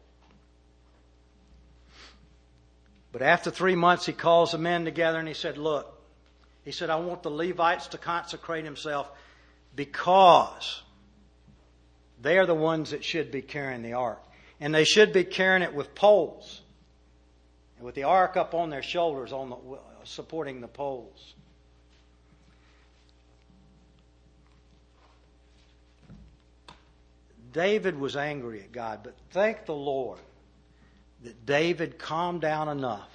Speaker 2: But after three months, he calls the men together and he said, look, he said, I want the Levites to consecrate himself because they are the ones that should be carrying the ark. And they should be carrying it with poles. And with the ark up on their shoulders, on the, supporting the poles. David was angry at God, but thank the Lord that David calmed down enough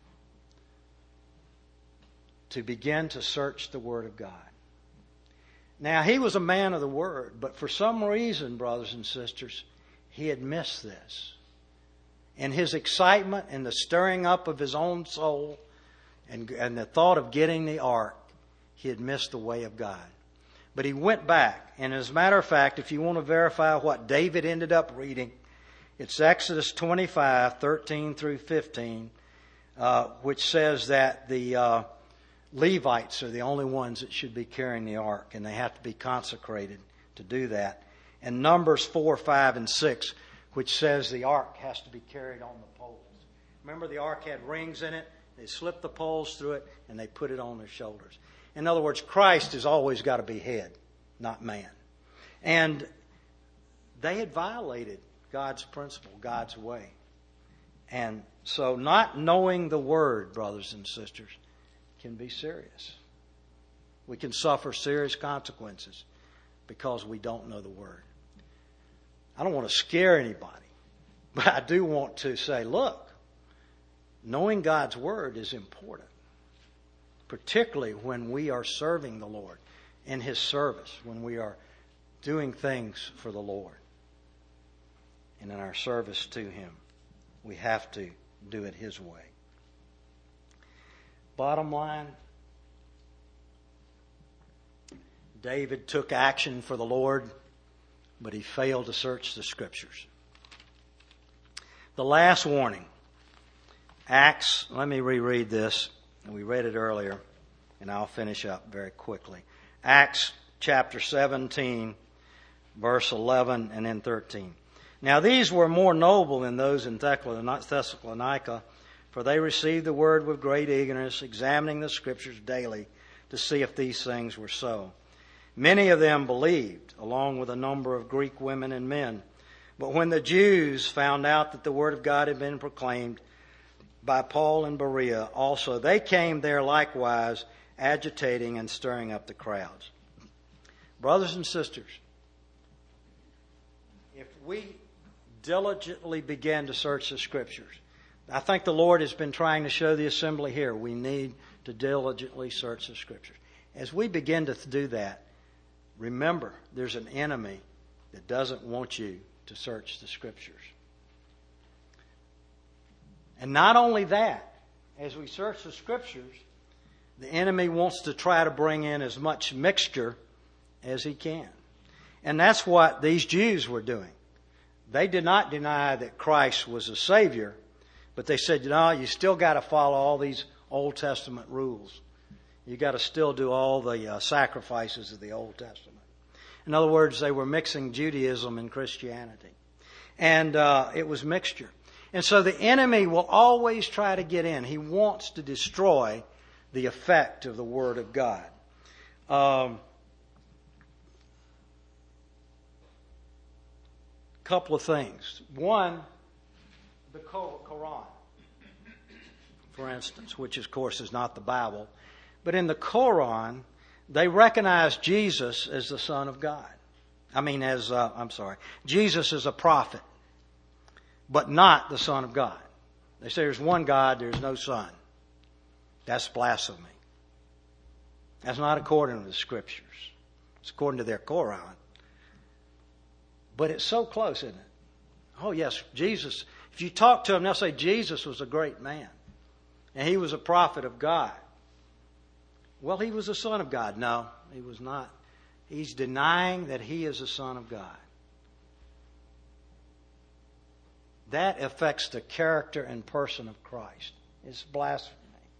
Speaker 2: to begin to search the Word of God. Now, he was a man of the Word, but for some reason, brothers and sisters, he had missed this. In his excitement and the stirring up of his own soul and, and the thought of getting the ark, he had missed the way of God. But he went back, and as a matter of fact, if you want to verify what David ended up reading, it's Exodus twenty-five, thirteen through fifteen, uh, which says that the uh, Levites are the only ones that should be carrying the ark, and they have to be consecrated to do that. And Numbers four, five, and six, which says the ark has to be carried on the poles. Remember, the ark had rings in it. They slipped the poles through it, and they put it on their shoulders. In other words, Christ has always got to be head, not man. And they had violated God's principle, God's way. And so not knowing the Word, brothers and sisters, can be serious. We can suffer serious consequences because we don't know the Word. I don't want to scare anybody, but I do want to say, look, knowing God's Word is important, particularly when we are serving the Lord in His service, when we are doing things for the Lord. And in our service to Him, we have to do it His way. Bottom line, David took action for the Lord, but he failed to search the Scriptures. The last warning, Acts, let me reread this. We read it earlier, and I'll finish up very quickly. Acts chapter seventeen, verse eleven and then thirteen. Now these were more noble than those in Thessalonica, for they received the word with great eagerness, examining the Scriptures daily to see if these things were so. Many of them believed, along with a number of Greek women and men. But when the Jews found out that the word of God had been proclaimed by Paul and Berea also, they came there likewise, agitating and stirring up the crowds. Brothers and sisters, if we diligently begin to search the Scriptures, I think the Lord has been trying to show the assembly here, we need to diligently search the Scriptures. As we begin to do that, remember, there's an enemy that doesn't want you to search the Scriptures. And not only that, as we search the Scriptures, the enemy wants to try to bring in as much mixture as he can. And that's what these Jews were doing. They did not deny that Christ was a Savior, but they said, no, you still got to follow all these Old Testament rules. You got to still do all the uh, sacrifices of the Old Testament. In other words, they were mixing Judaism and Christianity. And uh, it was mixture. And so the enemy will always try to get in. He wants to destroy the effect of the Word of God. Um, couple of things. One, the Quran, for instance, which of course is not the Bible, but in the Quran, they recognize Jesus as the Son of God. I mean, as, uh, I'm sorry, Jesus is a prophet, but not the Son of God. They say there's one God, there's no Son. That's blasphemy. That's not according to the Scriptures. It's according to their Quran. But it's so close, isn't it? Oh, yes, Jesus. If you talk to them, they'll say Jesus was a great man. And he was a prophet of God. Well, he was a son of God. No, he was not. He's denying that he is a son of God. That affects the character and person of Christ. It's blasphemy.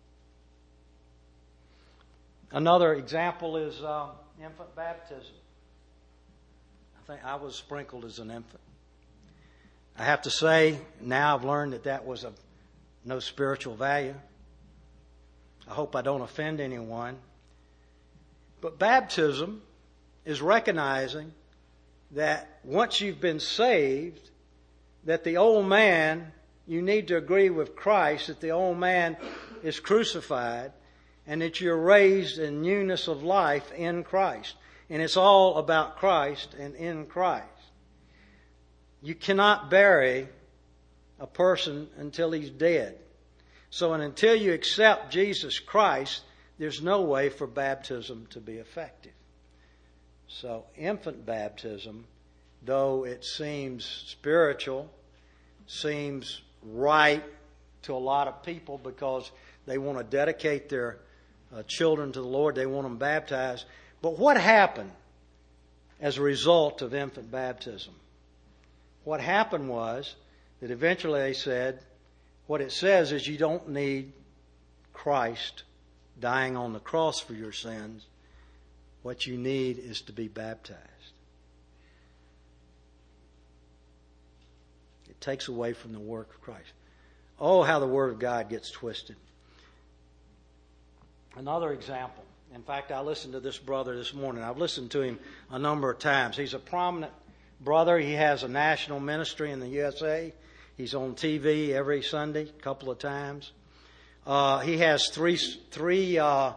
Speaker 2: Another example is uh, infant baptism. I think I was sprinkled as an infant. I have to say, now I've learned that that was of no spiritual value. I hope I don't offend anyone. But baptism is recognizing that once you've been saved, that the old man, you need to agree with Christ that the old man is crucified and that you're raised in newness of life in Christ. And it's all about Christ and in Christ. You cannot bury a person until he's dead. So until you accept Jesus Christ, there's no way for baptism to be effective. So infant baptism, though it seems spiritual, seems right to a lot of people because they want to dedicate their uh, children to the Lord, they want them baptized. But what happened as a result of infant baptism? What happened was that eventually they said, what it says is you don't need Christ dying on the cross for your sins. What you need is to be baptized. It takes away from the work of Christ. Oh, how the Word of God gets twisted. Another example. In fact, I listened to this brother this morning. I've listened to him a number of times. He's a prominent brother. He has a national ministry in the U S A. He's on T V every Sunday, a couple of times. Uh, he has three, three uh, uh,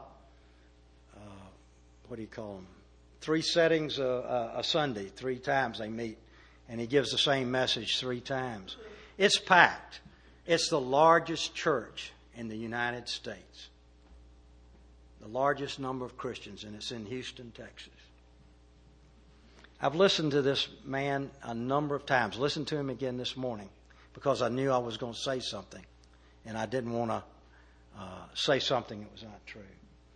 Speaker 2: what do you call them? Three settings a, a, a Sunday. Three times they meet. And he gives the same message three times. It's packed. It's the largest church in the United States. The largest number of Christians, and it's in Houston, Texas. I've listened to this man a number of times. Listened to him again this morning because I knew I was going to say something, and I didn't want to uh, say something that was not true.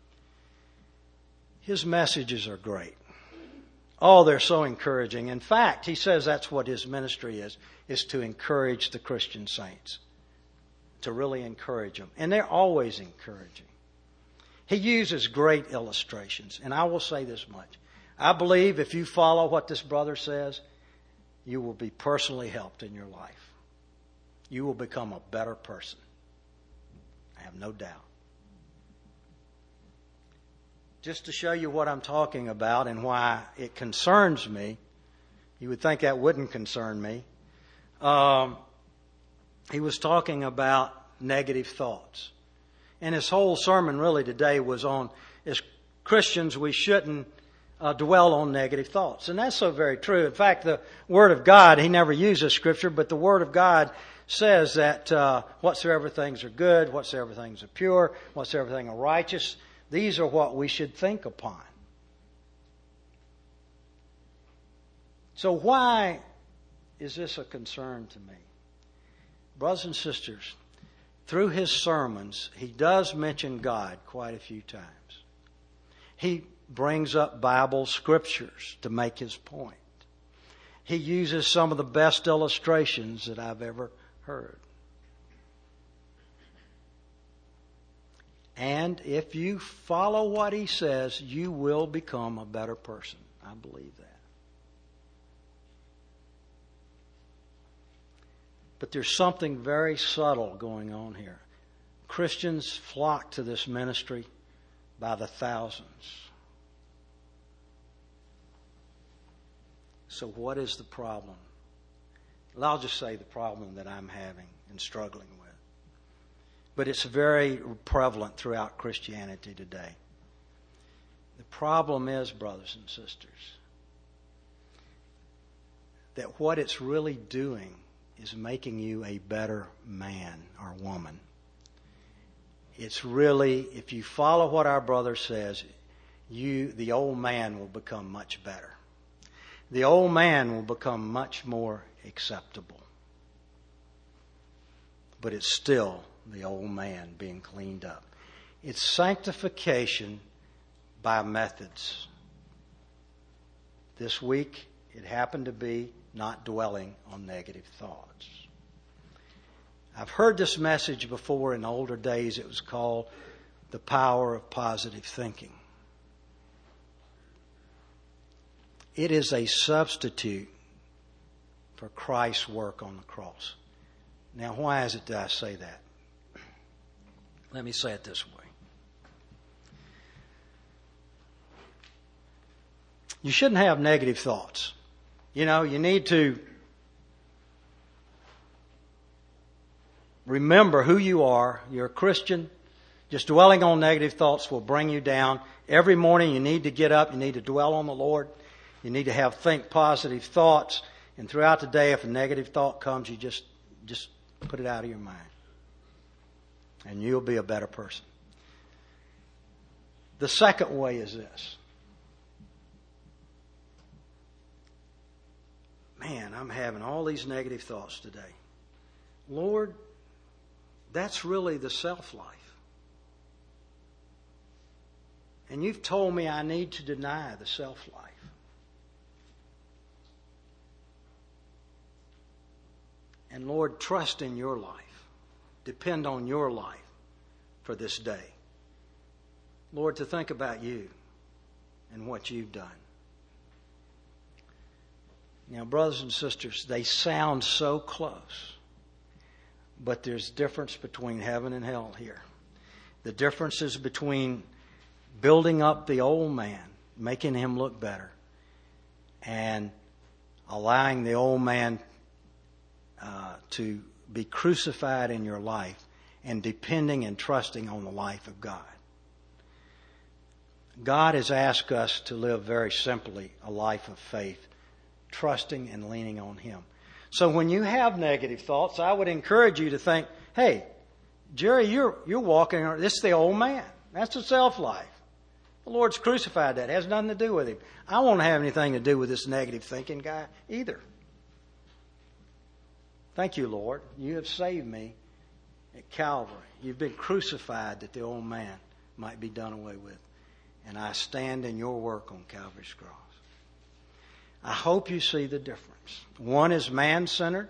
Speaker 2: His messages are great. Oh, they're so encouraging. In fact, he says that's what his ministry is, is to encourage the Christian saints, to really encourage them. And they're always encouraging. He uses great illustrations. And I will say this much. I believe if you follow what this brother says, you will be personally helped in your life. You will become a better person. I have no doubt. Just to show you what I'm talking about and why it concerns me, you would think that wouldn't concern me. Um, he was talking about negative thoughts. And his whole sermon really today was on, as Christians, we shouldn't uh, dwell on negative thoughts. And that's so very true. In fact, the Word of God, he never uses Scripture, but the Word of God says that uh, whatsoever things are good, whatsoever things are pure, whatsoever things are righteous, these are what we should think upon. So why is this a concern to me? Brothers and sisters, through his sermons, he does mention God quite a few times. He brings up Bible scriptures to make his point. He uses some of the best illustrations that I've ever heard. And if you follow what he says, you will become a better person. I believe that. But there's something very subtle going on here. Christians flock to this ministry by the thousands. So what is the problem? Well, I'll just say the problem that I'm having and struggling with. But it's very prevalent throughout Christianity today. The problem is, brothers and sisters, that what it's really doing is making you a better man or woman. It's really, if you follow what our brother says, you, the old man, will become much better. The old man will become much more acceptable. But it's still the old man being cleaned up. It's sanctification by methods. This week, it happened to be not dwelling on negative thoughts. I've heard this message before in older days. It was called The Power of Positive Thinking. It is a substitute for Christ's work on the cross. Now, why is it that I say that? Let me say it this way. You shouldn't have negative thoughts. You know, you need to remember who you are. You're a Christian. Just dwelling on negative thoughts will bring you down. Every morning you need to get up. You need to dwell on the Lord. You need to have think positive thoughts. And throughout the day, if a negative thought comes, you just, just put it out of your mind. And you'll be a better person. The second way is this. Man, I'm having all these negative thoughts today. Lord, that's really the self-life. And you've told me I need to deny the self-life. And Lord, trust in your life. Depend on your life for this day. Lord, to think about you and what you've done. Now, brothers and sisters, they sound so close. But there's difference between heaven and hell here. The difference is between building up the old man, making him look better, and allowing the old man uh, to be crucified in your life and depending and trusting on the life of God. God has asked us to live very simply a life of faith, trusting and leaning on Him. So when you have negative thoughts, I would encourage you to think, hey, Jerry, you're you're walking, this is the old man. That's the self-life. The Lord's crucified that. It has nothing to do with Him. I won't have anything to do with this negative thinking guy either. Thank you, Lord. You have saved me at Calvary. You've been crucified that the old man might be done away with. And I stand in your work on Calvary's cross. I hope you see the difference. One is man-centered.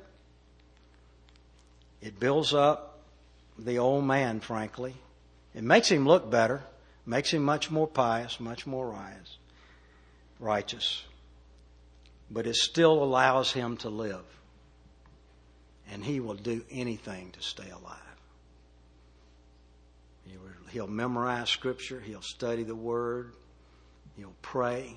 Speaker 2: It builds up the old man, frankly. It makes him look better. Makes him much more pious, much more righteous. But it still allows him to live. And he will do anything to stay alive. He'll memorize Scripture. He'll study the Word. He'll pray.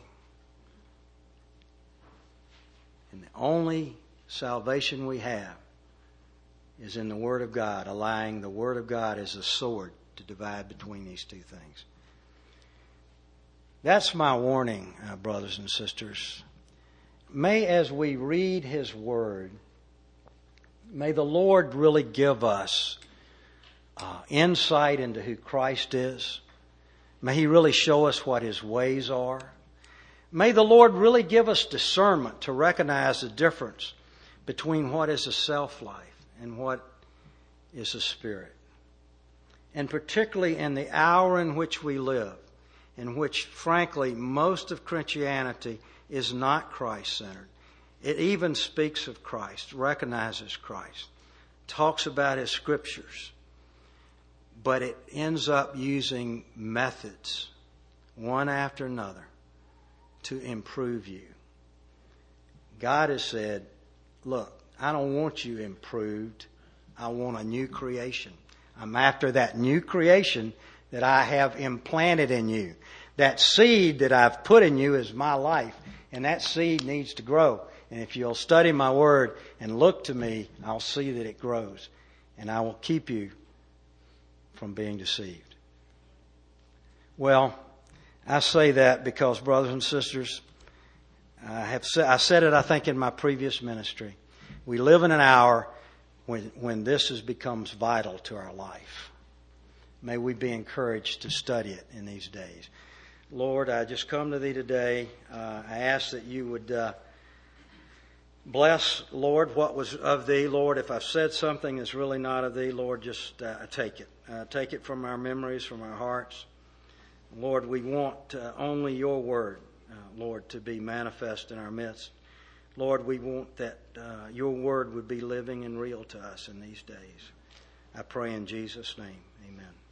Speaker 2: And the only salvation we have is in the Word of God, allowing the Word of God as a sword to divide between these two things. That's my warning, uh, brothers and sisters. May, as we read His Word, may the Lord really give us uh, insight into who Christ is. May He really show us what His ways are. May the Lord really give us discernment to recognize the difference between what is a self-life and what is a spirit. And particularly in the hour in which we live, in which, frankly, most of Christianity is not Christ-centered. It even speaks of Christ, recognizes Christ, talks about His Scriptures, but it ends up using methods, one after another, to improve you. God has said, look, I don't want you improved. I want a new creation. I'm after that new creation that I have implanted in you. That seed that I've put in you is my life, and that seed needs to grow. And if you'll study my Word and look to me, I'll see that it grows. and I will keep you from being deceived. Well, I say that because, brothers and sisters, I have said, I said it, I think, in my previous ministry. We live in an hour when, when this has becomes vital to our life. May we be encouraged to study it in these days. Lord, I just come to Thee today. Uh, I ask that You would uh, bless, Lord, what was of Thee. Lord, if I've said something that's really not of Thee, Lord, just uh, take it. Uh, take it from our memories, from our hearts. Lord, we want uh, only Your Word, uh, Lord, to be manifest in our midst. Lord, we want that uh, Your Word would be living and real to us in these days. I pray in Jesus' name. Amen.